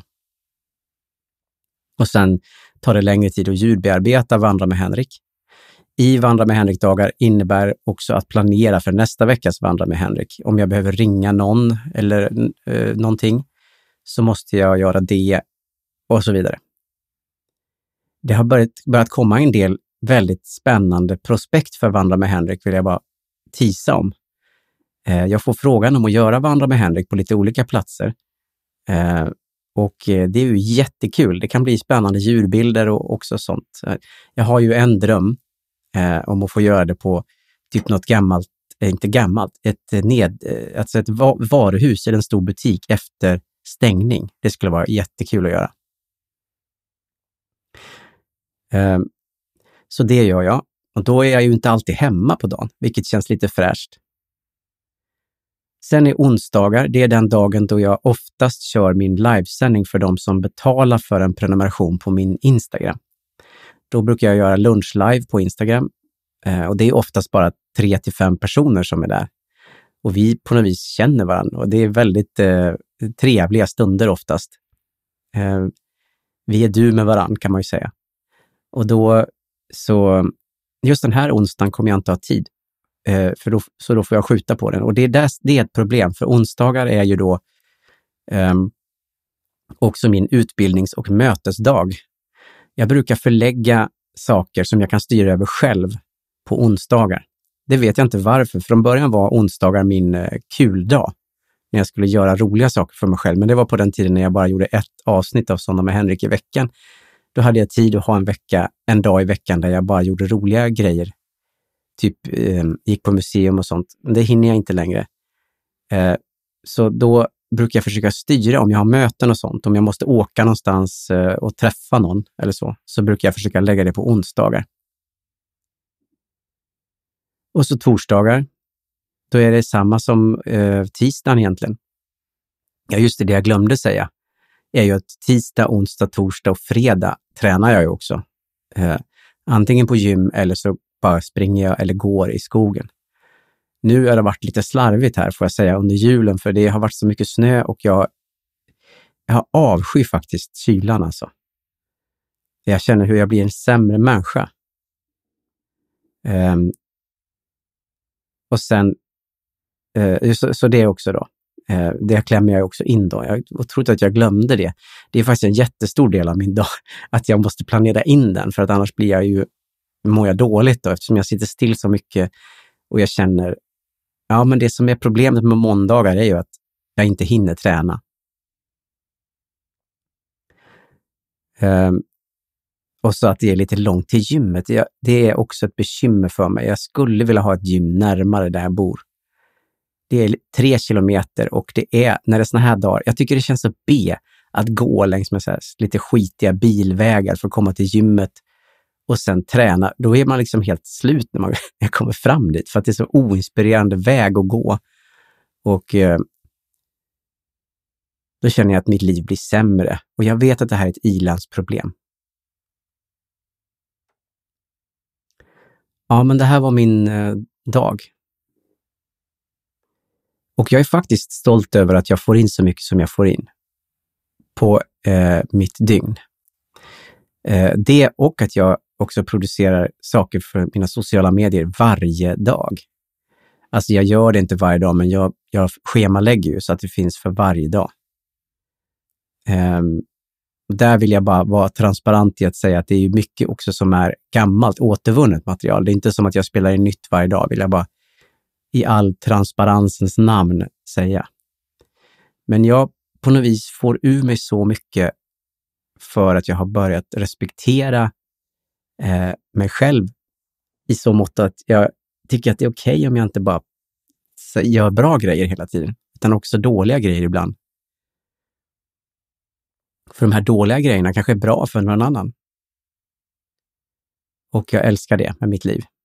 Och sen tar det längre tid att ljudbearbeta Vandra med Henrik. I Vandra med Henrik-dagar innebär också att planera för nästa veckas Vandra med Henrik. Om jag behöver ringa någon eller någonting så måste jag göra det och så vidare. Det har börjat komma en del väldigt spännande prospekt för Vandra med Henrik, vill jag bara tisa om. Jag får frågan om att göra Vandra med Henrik på lite olika platser. Och det är ju jättekul. Det kan bli spännande djurbilder och också sånt. Jag har ju en dröm om att få göra det på typ något gammalt, inte gammalt, ett varuhus eller en stor butik efter stängning. Det skulle vara jättekul att göra. Så det gör jag. Och då är jag ju inte alltid hemma på dagen, vilket känns lite fräscht. Sen är onsdagar, det är den dagen då jag oftast kör min livesändning för de som betalar för en prenumeration på min Instagram. Då brukar jag göra lunchlive på Instagram och det är oftast bara 3-5 personer som är där. Och vi på något vis känner varandra och det är väldigt trevliga stunder oftast. Vi är du med varandra kan man ju säga. Och då så, just den här onsdagen kommer jag inte ha tid. Så då får jag skjuta på den. Och det är ett problem, för onsdagar är ju då också min utbildnings- och mötesdag. Jag brukar förlägga saker som jag kan styra över själv på onsdagar. Det vet jag inte varför. Från början var onsdagar min kuldag. När jag skulle göra roliga saker för mig själv. Men det var på den tiden när jag bara gjorde 1 avsnitt av Sådana med Henrik i veckan. Då hade jag tid att ha en dag i veckan där jag bara gjorde roliga grejer typ gick på museum och sånt. Det hinner jag inte längre. Så då brukar jag försöka styra om jag har möten och sånt. Om jag måste åka någonstans och träffa någon eller så brukar jag försöka lägga det på onsdagar. Och så torsdagar, då är det samma som tisdagen egentligen. Ja, just det jag glömde säga är ju att tisdag, onsdag, torsdag och fredag tränar jag ju också. Antingen på gym eller så bara springer jag eller går i skogen. Nu har det varit lite slarvigt här får jag säga under julen för det har varit så mycket snö och jag har avsky faktiskt kylan alltså. Jag känner hur jag blir en sämre människa. Och sen så det också då. Det klämmer jag också in då. Jag trodde att jag glömde det. Det är faktiskt en jättestor del av min dag att jag måste planera in den för att annars mår jag dåligt då eftersom jag sitter still så mycket och jag känner men det som är problemet med måndagar är ju att jag inte hinner träna. Och så att det är lite långt till gymmet. Det är också ett bekymmer för mig. Jag skulle vilja ha ett gym närmare där jag bor. Det är 3 kilometer och det är, när det är såna här dagar, jag tycker det känns så att gå längs med så här lite skitiga bilvägar för att komma till gymmet och sen träna. Då är man liksom helt slut när man kommer fram dit för att det är så oinspirerande väg att gå. Och då känner jag att mitt liv blir sämre. Och jag vet att det här är ett ilandsproblem. Ja, men det här var min dag. Och jag är faktiskt stolt över att jag får in så mycket som jag får in på mitt dygn. Det och att jag också producerar saker för mina sociala medier varje dag. Alltså jag gör det inte varje dag men jag schemalägger ju så att det finns för varje dag. Där vill jag bara vara transparent i att säga att det är mycket också som är gammalt återvunnet material. Det är inte som att jag spelar in nytt varje dag, vill jag bara i all transparensens namn säga. Men jag på något vis får ur mig så mycket för att jag har börjat respektera mig själv i så mått att jag tycker att det är okej om jag inte bara gör bra grejer hela tiden, utan också dåliga grejer ibland. För de här dåliga grejerna kanske är bra för någon annan. Och jag älskar det med mitt liv.